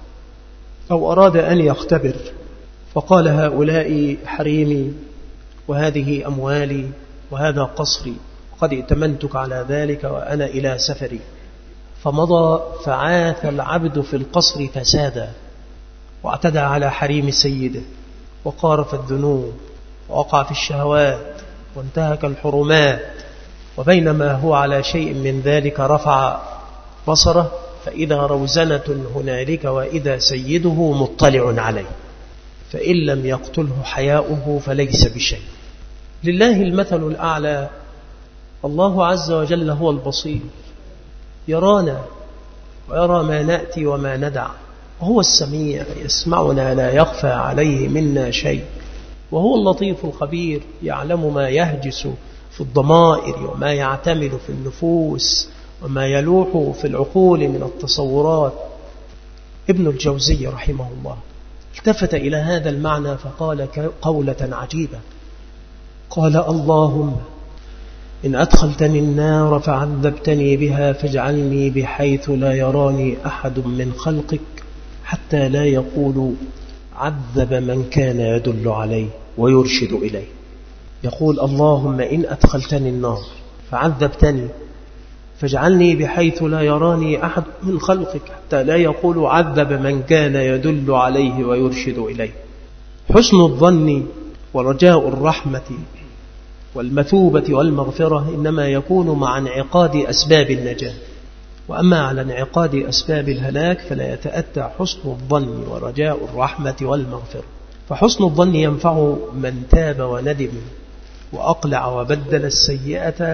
أو أراد أن يختبر، فقال هؤلاء حريمي وهذه أموالي وهذا قصري، وقد ائتمنتك على ذلك وأنا إلى سفري. فمضى فعاث العبد في القصر فسادا، واعتدى على حريم سيده، وقارف الذنوب، ووقع في الشهوات، وانتهك الحرمات. وبينما هو على شيء من ذلك رفع بصره فإذا روزنة هنالك وإذا سيده مطلع عليه، فإن لم يقتله حياؤه فليس بشيء. لله المثل الأعلى. الله عز وجل هو البصير، يرانا ويرى ما نأتي وما ندع، وهو السميع يسمعنا لا يخفى عليه منا شيء، وهو اللطيف الخبير يعلم ما يهجس في الضمائر وما يعتمل في النفوس وما يلوح في العقول من التصورات. ابن الجوزي رحمه الله التفت إلى هذا المعنى فقال قولة عجيبة، قال اللهم إن أدخلتني النار فعذبتني بها فاجعلني بحيث لا يراني أحد من خلقك حتى لا يقول عذب من كان يدل عليه ويرشد إليه. يقول اللهم إن أدخلتني النار فعذبتني فاجعلني بحيث لا يراني أحد من خلقك حتى لا يقول عذب من كان يدل عليه ويرشد إليه. حسن الظن ورجاء الرحمة والمثوبة والمغفرة إنما يكون مع انعقاد أسباب النجاة، وأما على انعقاد أسباب الهلاك فلا يتأتى حسن الظن ورجاء الرحمة والمغفرة. فحسن الظن ينفع من تاب وندم وأقلع وبدل السيئة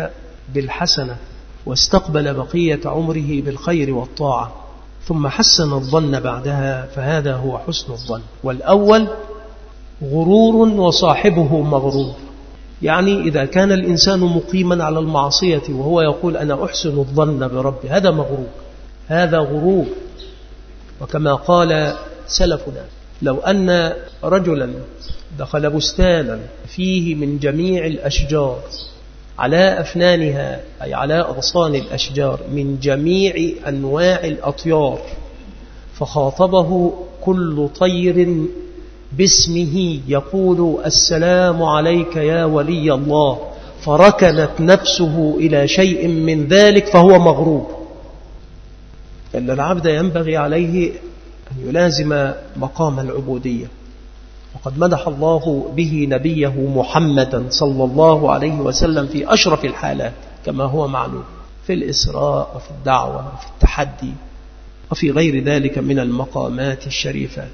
بالحسنة واستقبل بقية عمره بالخير والطاعة ثم حسن الظن بعدها، فهذا هو حسن الظن. والأول غرور وصاحبه مغرور، يعني إذا كان الإنسان مقيما على المعصية وهو يقول أنا أحسن الظن بربي، هذا مغرور، هذا غرور. وكما قال سلفنا لو أن رجلا دخل بستانا فيه من جميع الأشجار على أفنانها، أي على أغصان الأشجار، من جميع أنواع الأطيار، فخاطبه كل طير باسمه يقول السلام عليك يا ولي الله، فركنت نفسه إلى شيء من ذلك، فهو مغرور. إن العبد ينبغي عليه أن يلازم مقام العبودية، وقد مدح الله به نبيه محمدا صلى الله عليه وسلم في أشرف الحالات كما هو معلوم، في الإسراء وفي الدعوة وفي التحدي وفي غير ذلك من المقامات الشريفات.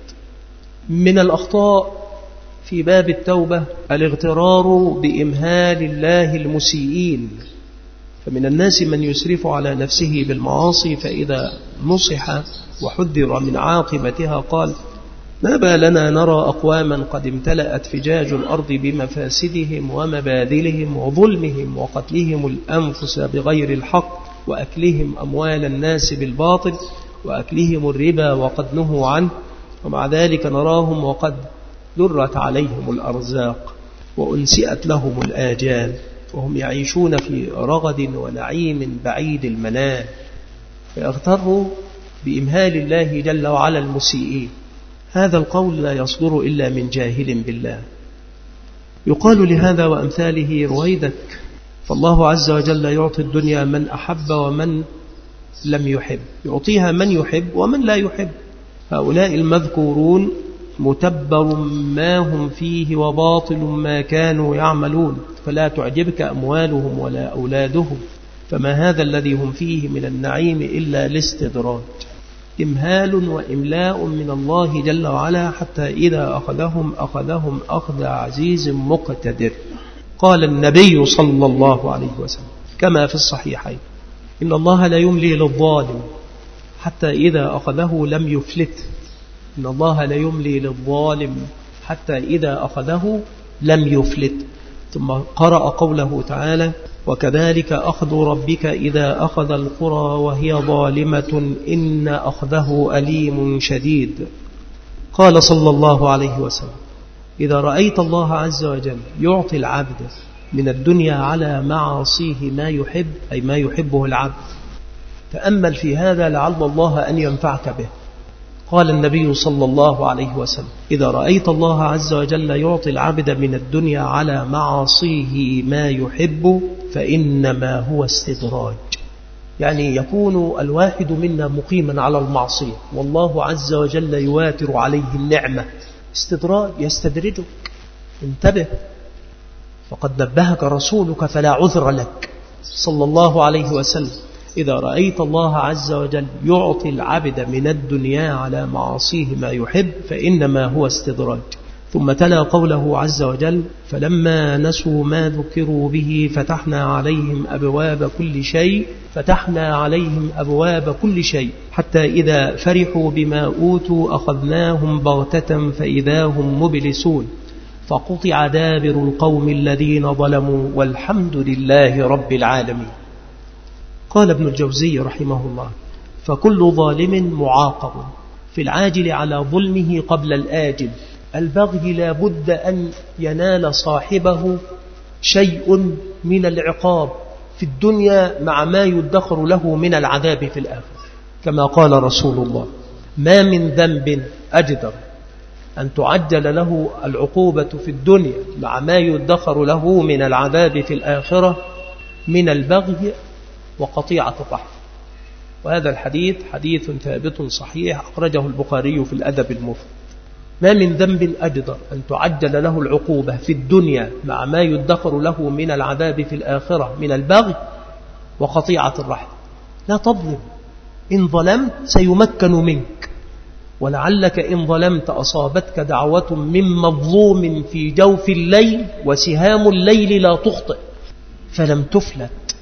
من الأخطاء في باب التوبة الاغترار بإمهال الله المسيئين، فمن الناس من يسرف على نفسه بالمعاصي، فإذا نصح وحذر من عاقبتها قال ما بالنا نرى أقواما قد امتلأت فجاج الأرض بمفاسدهم ومباذلهم وظلمهم وقتلهم الأنفس بغير الحق وأكلهم أموال الناس بالباطل وأكلهم الربا وقد نهوا عنه، ومع ذلك نراهم وقد درت عليهم الأرزاق وأنسئت لهم الآجال، وهم يعيشون في رغد ونعيم بعيد المنال، فيغتروا بإمهال الله جل وعلا المسيئين. هذا القول لا يصدر إلا من جاهل بالله. يقال لهذا وأمثاله رويدك، فالله عز وجل يعطي الدنيا من أحب ومن لم يحب، يعطيها من يحب ومن لا يحب. هؤلاء المذكورون متبر ما هم فيه وباطل ما كانوا يعملون، فلا تعجبك أموالهم ولا أولادهم، فما هذا الذي هم فيه من النعيم إلا الاستدراج، إمهال وإملاء من الله جل وعلا، حتى إذا أخذهم أخذهم أخذ عزيز مقتدر. قال النبي صلى الله عليه وسلم كما في الصحيحين إن الله لا يملي للظالم حتى إذا أخذه لم يفلت، إن الله لا يملي للظالم حتى إذا أخذه لم يفلت. ثم قرأ قوله تعالى وكذلك أخذ ربك إذا أخذ القرى وهي ظالمة إن أخذه أليم شديد. قال صلى الله عليه وسلم إذا رأيت الله عز وجل يعطي العبد من الدنيا على معاصيه ما يحب، أي ما يحبه العبد، تأمل في هذا لعل الله أن ينفعك به. قال النبي صلى الله عليه وسلم إذا رأيت الله عز وجل يعطي العبد من الدنيا على معاصيه ما يحب فإنما هو استدراج، يعني يكون الواحد منا مقيما على المعصية والله عز وجل يواتر عليه النعمة، استدراج يستدرجك، انتبه، فقد نبهك رسولك فلا عذر لك صلى الله عليه وسلم. إذا رأيت الله عز وجل يعطي العبد من الدنيا على معاصيه ما يحب فإنما هو استدراج. ثم تلا قوله عز وجل فلما نسوا ما ذكروا به فتحنا عليهم أبواب كل شيء فتحنا عليهم أبواب كل شيء حتى إذا فرحوا بما أوتوا أخذناهم بغتة فإذا هم مبلسون فقطع دابر القوم الذين ظلموا والحمد لله رب العالمين. قال ابن الجوزي رحمه الله فكل ظالم معاقب في العاجل على ظلمه قبل الآجل. البغي لا بد أن ينال صاحبه شيء من العقاب في الدنيا مع ما يدخر له من العذاب في الآخرة، كما قال رسول الله ما من ذنب أجدر أن تعجل له العقوبة في الدنيا مع ما يدخر له من العذاب في الآخرة من البغي وقطيعة الرحم. وهذا الحديث حديث ثابت صحيح أخرجه البخاري في الأدب المفرد. ما من ذنب أجدر أن تعجل له العقوبة في الدنيا مع ما يدخر له من العذاب في الآخرة من البغي وقطيعة الرحم. لا تظلم، إن ظلمت سيمكن منك، ولعلك إن ظلمت أصابتك دعوة من مظلوم في جوف الليل وسهام الليل لا تخطئ فلم تفلت،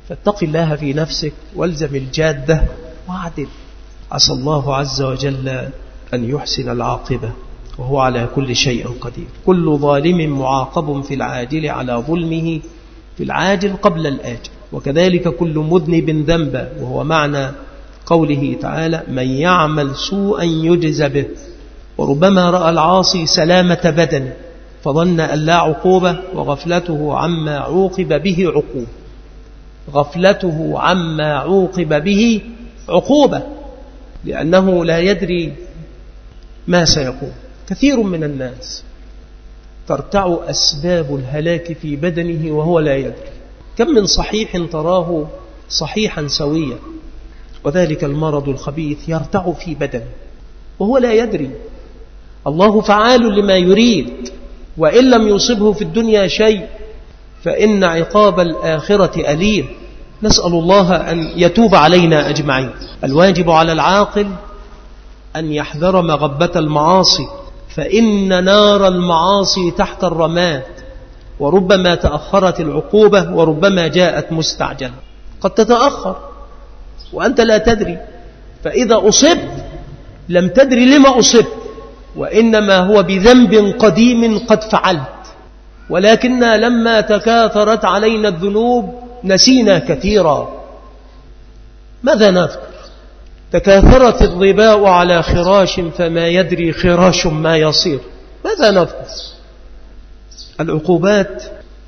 فاتق الله في نفسك والزم الجادة واعدل. عسى الله عز وجل أن يحسن العاقبة وهو على كل شيء قدير. كل ظالم معاقب في العاجل على ظلمه في العاجل قبل الآجل، وكذلك كل مذنب ذنبا، وهو معنى قوله تعالى من يعمل سوءا يجز به. وربما رأى العاصي سلامة بدن فظن أن لا عقوبة، وغفلته عما عوقب به عقوبة. غفلته عما عوقب به عقوبة، لأنه لا يدري ما سيكون. كثير من الناس ترتع أسباب الهلاك في بدنه وهو لا يدري. كم من صحيح تراه صحيحا سويا، وذلك المرض الخبيث يرتع في بدنه وهو لا يدري. الله فعال لما يريد، وإن لم يصبه في الدنيا شيء فإن عقاب الآخرة أليم. نسأل الله أن يتوب علينا أجمعين. الواجب على العاقل أن يحذر مغبة المعاصي، فإن نار المعاصي تحت الرماد، وربما تأخرت العقوبة وربما جاءت مستعجلة. قد تتأخر وأنت لا تدري، فإذا أصبت لم تدري لما أصبت، وإنما هو بذنب قديم قد فعلت. ولكن لما تكاثرت علينا الذنوب نسينا كثيرا. ماذا نذكر؟ تكاثرت الظباء على خراش فما يدري خراش ما يصير. ماذا نذكر؟ العقوبات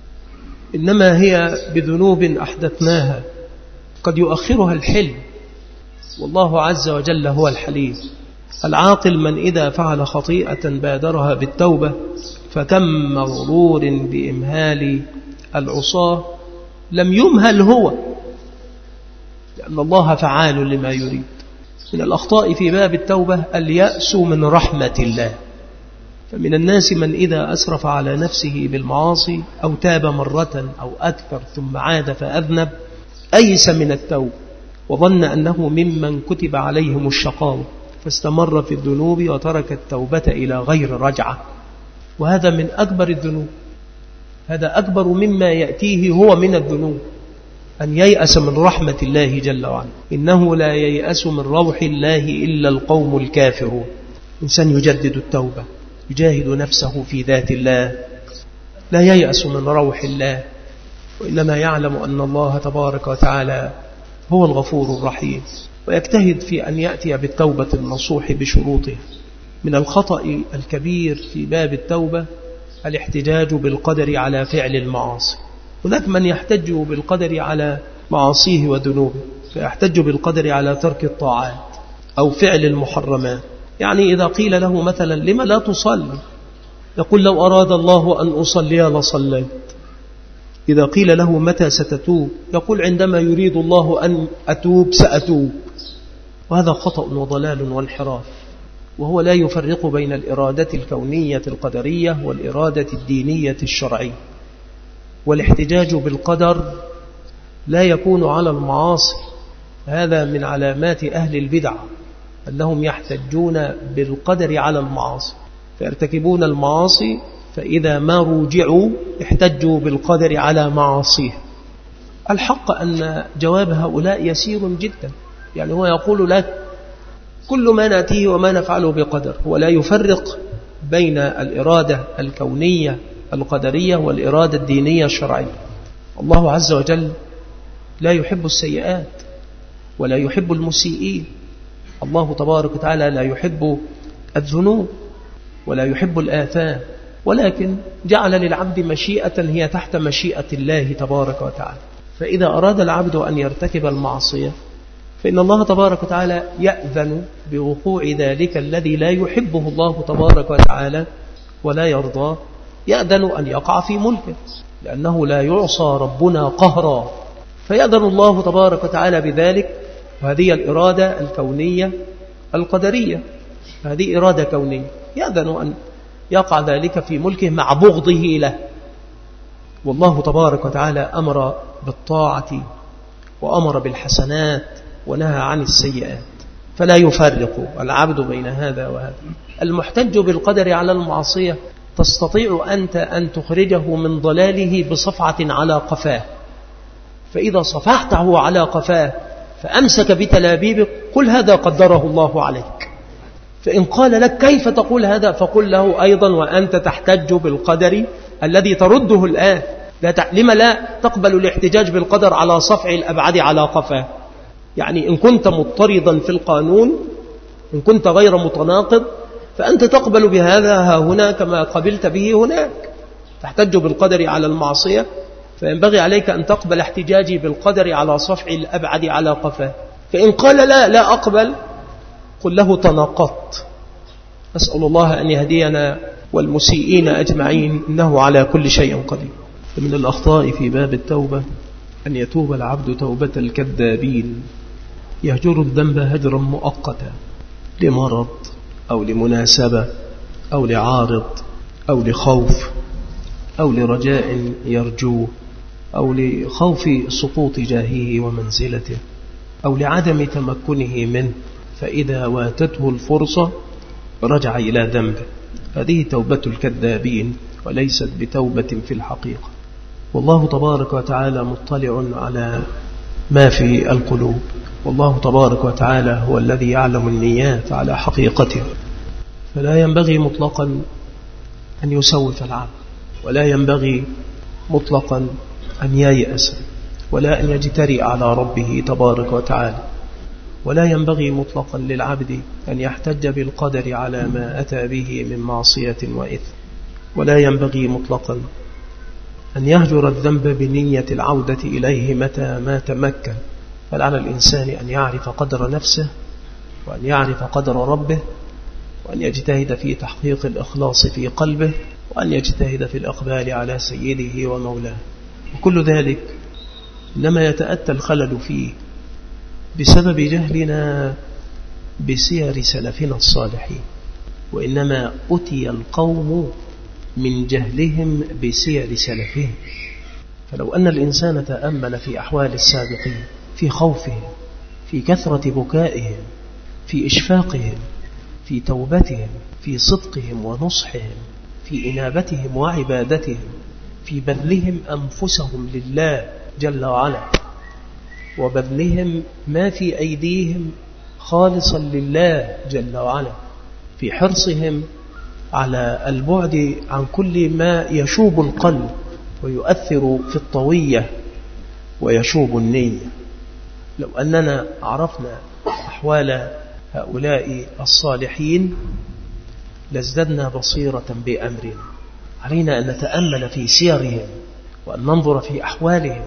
إنما هي بذنوب أحدثناها، قد يؤخرها الحلم، والله عز وجل هو الحليم. العاقل من إذا فعل خطيئة بادرها بالتوبة، فكم مغرور بإمهال العصاة لم يمهل هو، لأن الله فعال لما يريد. من الأخطاء في باب التوبة اليأس من رحمة الله. فمن الناس من إذا أسرف على نفسه بالمعاصي أو تاب مرة أو أكثر ثم عاد فأذنب أيس من التوبة، وظن أنه ممن كتب عليهم الشقاوة، فاستمر في الذنوب وترك التوبة إلى غير رجعة. وهذا من أكبر الذنوب، هذا أكبر مما يأتيه هو من الذنوب، أن ييأس من رحمة الله جل وعلا. إنه لا ييأس من روح الله إلا القوم الكافرون. إنسان يجدد التوبة، يجاهد نفسه في ذات الله، لا ييأس من روح الله، وإنما يعلم أن الله تبارك وتعالى هو الغفور الرحيم، ويجتهد في أن يأتي بالتوبة النصوح بشروطه. من الخطأ الكبير في باب التوبة الاحتجاج بالقدر على فعل المعاصي. هناك من يحتج بالقدر على معاصيه وذنوبه، فيحتج بالقدر على ترك الطاعات أو فعل المحرمات. يعني إذا قيل له مثلا لما لا تصلي، يقول لو أراد الله أن أصلي لصليت. إذا قيل له متى ستتوب، يقول عندما يريد الله أن أتوب سأتوب. وهذا خطأ وضلال وانحراف، وهو لا يفرق بين الإرادة الكونية القدرية والإرادة الدينية الشرعية. والاحتجاج بالقدر لا يكون على المعاصي، هذا من علامات أهل البدع أنهم يحتجون بالقدر على المعاصي، فيرتكبون المعاصي فإذا ما روجعوا احتجوا بالقدر على معاصيه. الحق أن جواب هؤلاء يسير جدا، يعني هو يقول لك كل ما نأتيه وما نفعله بقدر. هو لا يفرق بين الإرادة الكونية القدرية والإرادة الدينية الشرعية. الله عز وجل لا يحب السيئات ولا يحب المسيئين. الله تبارك وتعالى لا يحب الذنوب ولا يحب الآثام، ولكن جعل للعبد مشيئة هي تحت مشيئة الله تبارك وتعالى. فإذا أراد العبد أن يرتكب المعصية فإن الله تبارك وتعالى يأذن بوقوع ذلك الذي لا يحبه الله تبارك وتعالى ولا يرضاه، يأذن أن يقع في ملكه، لأنه لا يعصى ربنا قهرا. فيأذن الله تبارك وتعالى بذلك، وهذه الإرادة الكونية القدرية، هذه إرادة كونية، يأذن أن يقع ذلك في ملكه مع بغضه له. والله تبارك وتعالى أمر بالطاعة وأمر بالحسنات ونهى عن السيئات، فلا يفرق العبد بين هذا وهذا. المحتج بالقدر على المعصية تستطيع أنت أن تخرجه من ضلاله بصفعة على قفاه، فإذا صفحته على قفاه فأمسك بتلابيبه قل هذا قدره الله عليك. فإن قال لك كيف تقول هذا فقل له أيضا وأنت تحتج بالقدر الذي ترده الآن. لا ت... لما لا تقبل الاحتجاج بالقدر على صفع الأبعد على قفاه؟ يعني إن كنت مضطردا في القانون، إن كنت غير متناقض، فأنت تقبل بهذا ها هنا كما قبلت به هناك. تحتج بالقدر على المعصية، فينبغي عليك أن تقبل احتجاجي بالقدر على صفع الأبعد على قفاه. فإن قال لا لا أقبل قل له تناقضت. أسأل الله أن يهدينا والمسيئين أجمعين، إنه على كل شيء قدير. من الأخطاء في باب التوبة أن يتوب العبد توبة الكذابين، يهجر الذنب هجرا مؤقتا لمرض أو لمناسبة أو لعارض أو لخوف أو لرجاء يرجوه أو لخوف سقوط جاهه ومنزلته أو لعدم تمكنه منه، فإذا واتته الفرصة رجع إلى ذنبه. هذه توبة الكذابين وليست بتوبة في الحقيقة. والله تبارك وتعالى مطلع على ما في القلوب، والله تبارك وتعالى هو الذي يعلم النيات على حقيقتها. فلا ينبغي مطلقا أن يسوف العبد، ولا ينبغي مطلقا أن ييأس، ولا أن يجترئ على ربه تبارك وتعالى، ولا ينبغي مطلقا للعبد أن يحتج بالقدر على ما أتى به من معصية وإثم، ولا ينبغي مطلقا أن يهجر الذنب بنية العودة إليه متى ما تمكن. بل على الإنسان أن يعرف قدر نفسه، وأن يعرف قدر ربه، وأن يجتهد في تحقيق الإخلاص في قلبه، وأن يجتهد في الإقبال على سيده ومولاه. وكل ذلك إنما يتأتى الخلل فيه بسبب جهلنا بسير سلفنا الصالحين، وإنما أتي القوم من جهلهم بسير سلفهم. فلو أن الإنسان تأمل في أحوال السابقين، في خوفهم، في كثرة بكائهم، في إشفاقهم، في توبتهم، في صدقهم ونصحهم، في إنابتهم وعبادتهم، في بذلهم أنفسهم لله جل وعلا، وبذلهم ما في أيديهم خالصا لله جل وعلا، في حرصهم على البعد عن كل ما يشوب القلب ويؤثر في الطوية ويشوب النية. لو أننا عرفنا أحوال هؤلاء الصالحين لازددنا بصيرة بأمرنا. علينا أن نتأمل في سيرهم، وأن ننظر في أحوالهم،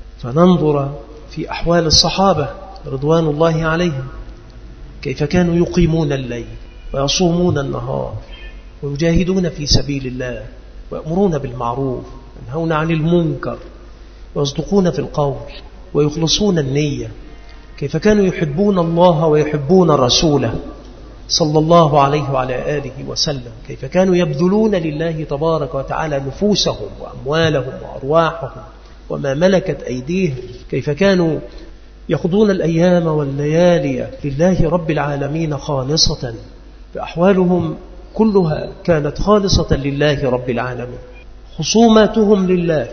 فننظر في أحوال الصحابة رضوان الله عليهم، كيف كانوا يقيمون الليل ويصومون النهار ويجاهدون في سبيل الله ويأمرون بالمعروف وينهون عن المنكر ويصدقون في القول ويخلصون النية، كيف كانوا يحبون الله ويحبون رسوله صلى الله عليه وعلى آله وسلم، كيف كانوا يبذلون لله تبارك وتعالى نفوسهم وأموالهم وأرواحهم وما ملكت أيديهم، كيف كانوا يقضون الأيام والليالي لله رب العالمين خالصة. فأحوالهم كلها كانت خالصة لله رب العالمين، خصوماتهم لله،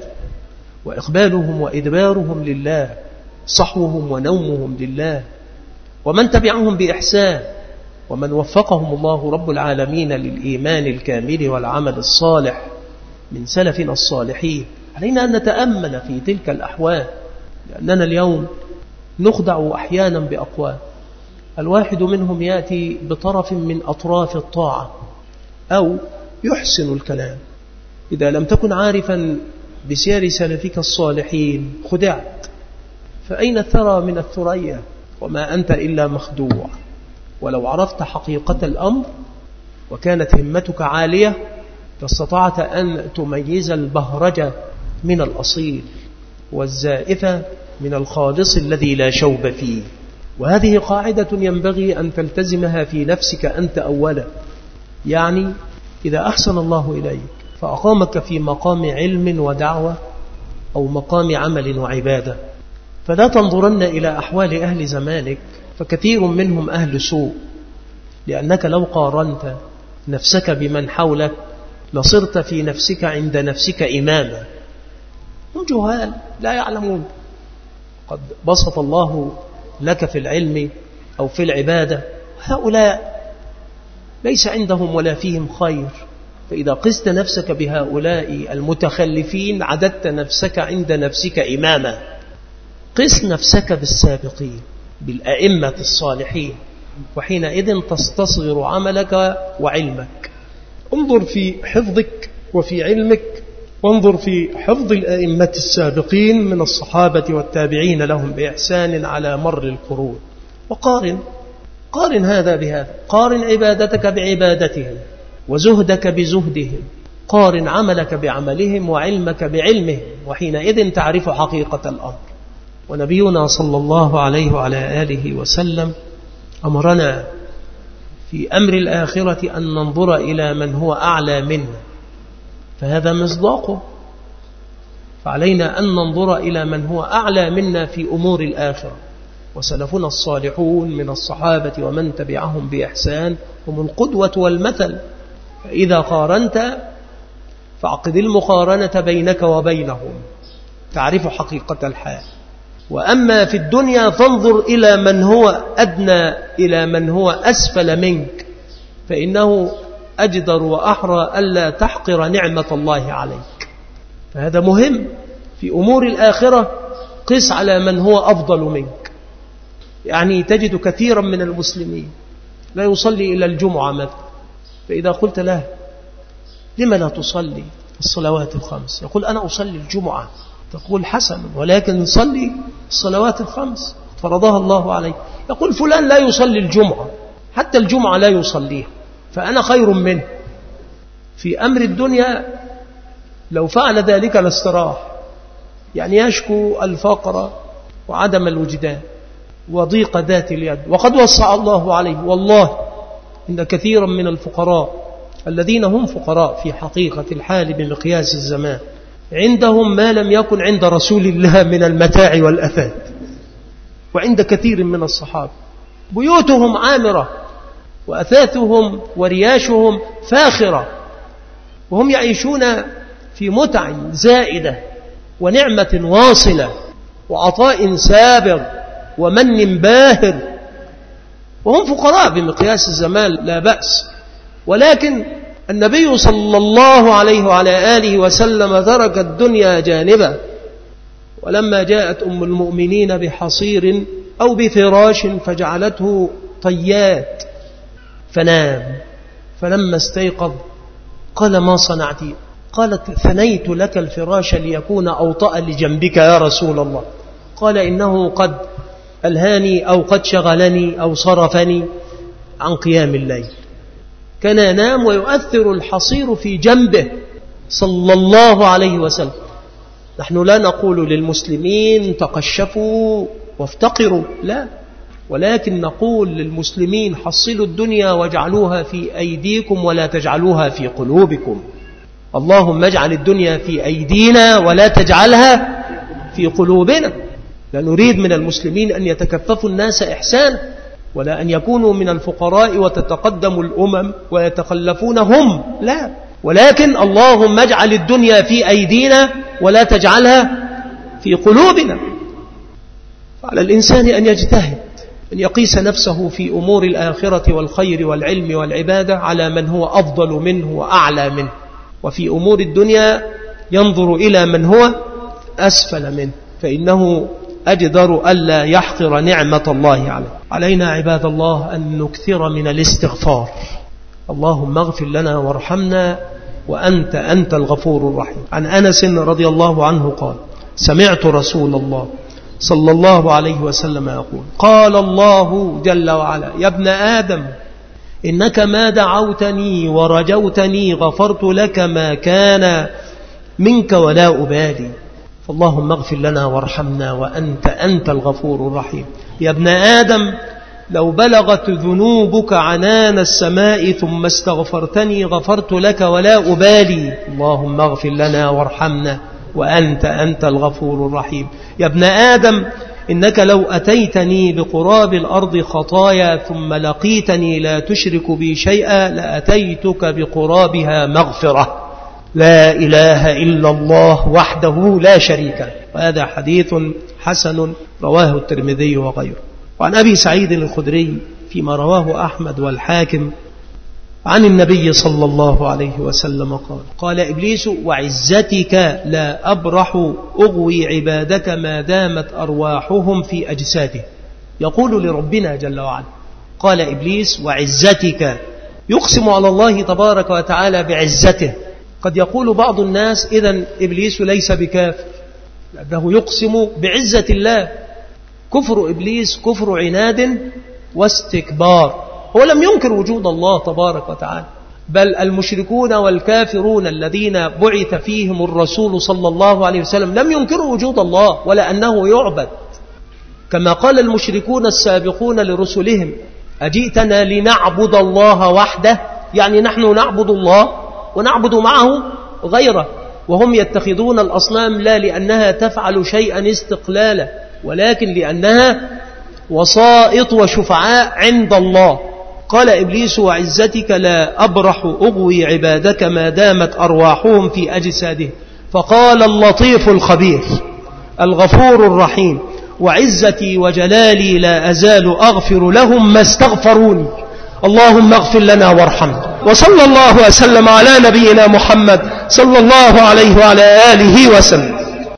وإقبالهم وإدبارهم لله، صحوهم ونومهم لله، ومن تبعهم بإحسان، ومن وفقهم الله رب العالمين للإيمان الكامل والعمل الصالح من سلفنا الصالحين. علينا أن نتأمل في تلك الأحوال، لأننا اليوم نخدع أحيانا بأقوال. الواحد منهم يأتي بطرف من أطراف الطاعة أو يحسن الكلام، إذا لم تكن عارفا بسير سلفك الصالحين خدعت. فأين الثرى من الثريا وما أنت إلا مخدوع. ولو عرفت حقيقة الأمر وكانت همتك عالية فاستطعت أن تميز البهرجة من الأصيل والزائفة من الخالص الذي لا شوب فيه. وهذه قاعدة ينبغي أن تلتزمها في نفسك أنت أولا. يعني إذا أحسن الله إليك فأقامك في مقام علم ودعوة أو مقام عمل وعبادة، فلا تنظرن إلى أحوال أهل زمانك، فكثير منهم أهل سوء، لأنك لو قارنت نفسك بمن حولك لصرت في نفسك عند نفسك إماما. هم جهال لا يعلمون، قد بسط الله لك في العلم أو في العبادة، هؤلاء ليس عندهم ولا فيهم خير، فإذا قست نفسك بهؤلاء المتخلفين عددت نفسك عند نفسك إماما. قس نفسك بالسابقين بالأئمة الصالحين، وحينئذ تستصغر عملك وعلمك. انظر في حفظك وفي علمك، وانظر في حفظ الأئمة السابقين من الصحابة والتابعين لهم بإحسان على مر القرون، وقارن قارن هذا بهذا، قارن عبادتك بعبادتهم وزهدك بزهدهم، قارن عملك بعملهم وعلمك بعلمهم، وحينئذ تعرف حقيقة الأمر. ونبينا صلى الله عليه وعلى آله وسلم أمرنا في أمر الآخرة أن ننظر إلى من هو أعلى منا، فهذا مصداقه، فعلينا أن ننظر إلى من هو أعلى منا في أمور الآخرة. وسلفنا الصالحون من الصحابة ومن تبعهم بإحسان هم القدوة والمثل، فإذا قارنت فاعقد المقارنة بينك وبينهم تعرف حقيقة الحال. وأما في الدنيا فانظر إلى من هو أدنى، إلى من هو أسفل منك، فإنه أجدر وأحرى ألا تحقر نعمة الله عليك. فهذا مهم في أمور الآخرة. قس على من هو أفضل منك. يعني تجد كثيرا من المسلمين لا يصلي إلى الجمعة مثلا، فإذا قلت له لما لا تصلي الصلوات الخمس؟ يقول أنا أصلي الجمعة. تقول حسن، ولكن صلي الصلوات الخمس فرضها الله عليك. يقول فلان لا يصلي الجمعة، حتى الجمعة لا يصليها، فأنا خير منه. في أمر الدنيا لو فعل ذلك لاستراح، يعني يشكو الفقر وعدم الوجدان وضيق ذات اليد، وقد وسع الله عليه. والله إن كثيرا من الفقراء الذين هم فقراء في حقيقة الحال بمقياس الزمان عندهم ما لم يكن عند رسول الله من المتاع والأثاث، وعند كثير من الصحابة بيوتهم عامرة وأثاثهم ورياشهم فاخرة، وهم يعيشون في متع زائدة ونعمة واصلة وعطاء سابغ ومن باهر، وهم فقراء بمقياس الزمان لا بأس. ولكن النبي صلى الله عليه وعلى آله وسلم ترك الدنيا جانبا، ولما جاءت أم المؤمنين بحصير أو بفراش فجعلته طيات فنام، فلما استيقظ قال ما صنعتي؟ قالت ثنيت لك الفراش ليكون أوطأ لجنبك يا رسول الله. قال إنه قد ألهاني أو قد شغلني أو صرفني عن قيام الليل. كان ينام ويؤثر الحصير في جنبه صلى الله عليه وسلم. نحن لا نقول للمسلمين تقشفوا وافتقروا، لا، ولكن نقول للمسلمين حصلوا الدنيا واجعلوها في أيديكم ولا تجعلوها في قلوبكم. اللهم اجعل الدنيا في أيدينا ولا تجعلها في قلوبنا. لا نريد من المسلمين أن يتكففوا الناس إحسان، ولا أن يكونوا من الفقراء وتتقدم الأمم ويتخلفون هم، لا، ولكن اللهم اجعل الدنيا في أيدينا ولا تجعلها في قلوبنا. فعلى الإنسان أن يجتهد، أن يقيس نفسه في أمور الآخرة والخير والعلم والعبادة على من هو أفضل منه وأعلى منه، وفي أمور الدنيا ينظر إلى من هو أسفل منه، فإنه أجدر ألا يحقر نعمة الله عليه. علينا عباد الله أن نكثر من الاستغفار. اللهم اغفر لنا وارحمنا وأنت أنت الغفور الرحيم. عن أنس رضي الله عنه قال سمعت رسول الله صلى الله عليه وسلم يقول قال الله جل وعلا يا ابن آدم إنك ما دعوتني ورجوتني غفرت لك ما كان منك ولا أبالي. فاللهم اغفر لنا وارحمنا وأنت أنت الغفور الرحيم. يا ابن آدم لو بلغت ذنوبك عنان السماء ثم استغفرتني غفرت لك ولا أبالي. اللهم اغفر لنا وارحمنا وأنت أنت الغفور الرحيم. يا ابن آدم إنك لو أتيتني بقراب الأرض خطايا ثم لقيتني لا تشرك بي شيئا لأتيتك بقرابها مغفرة. لا إله إلا الله وحده لا شريك له. وهذا حديث حسن رواه الترمذي وغيره. وعن أبي سعيد الخدري فيما رواه أحمد والحاكم عن النبي صلى الله عليه وسلم قال: قال إبليس: وعزتك لا أبرح أغوي عبادك ما دامت أرواحهم في أجساده. يقول لربنا جل وعلا. قال إبليس: وعزتك، يقسم على الله تبارك وتعالى بعزته. قد يقول بعض الناس: إذن إبليس ليس بكافر، لأنه يقسم بعزة الله. كفر إبليس كفر عناد واستكبار، هو لم ينكر وجود الله تبارك وتعالى، بل المشركون والكافرون الذين بعث فيهم الرسول صلى الله عليه وسلم لم ينكروا وجود الله ولا أنه يعبد، كما قال المشركون السابقون لرسلهم: أجئتنا لنعبد الله وحده، يعني نحن نعبد الله ونعبد معه غيره. وهم يتخذون الأصنام لا لأنها تفعل شيئا استقلالا، ولكن لأنها وسائط وشفعاء عند الله. قال إبليس: وعزتك لا أبرح أغوي عبادك ما دامت أرواحهم في أجساده. فقال اللطيف الخبير الغفور الرحيم: وعزتي وجلالي لا أزال أغفر لهم ما استغفروني، اللهم اغفر لنا وارحمنا. وصلى الله وسلم على نبينا محمد صلى الله عليه وعلى آله وسلم.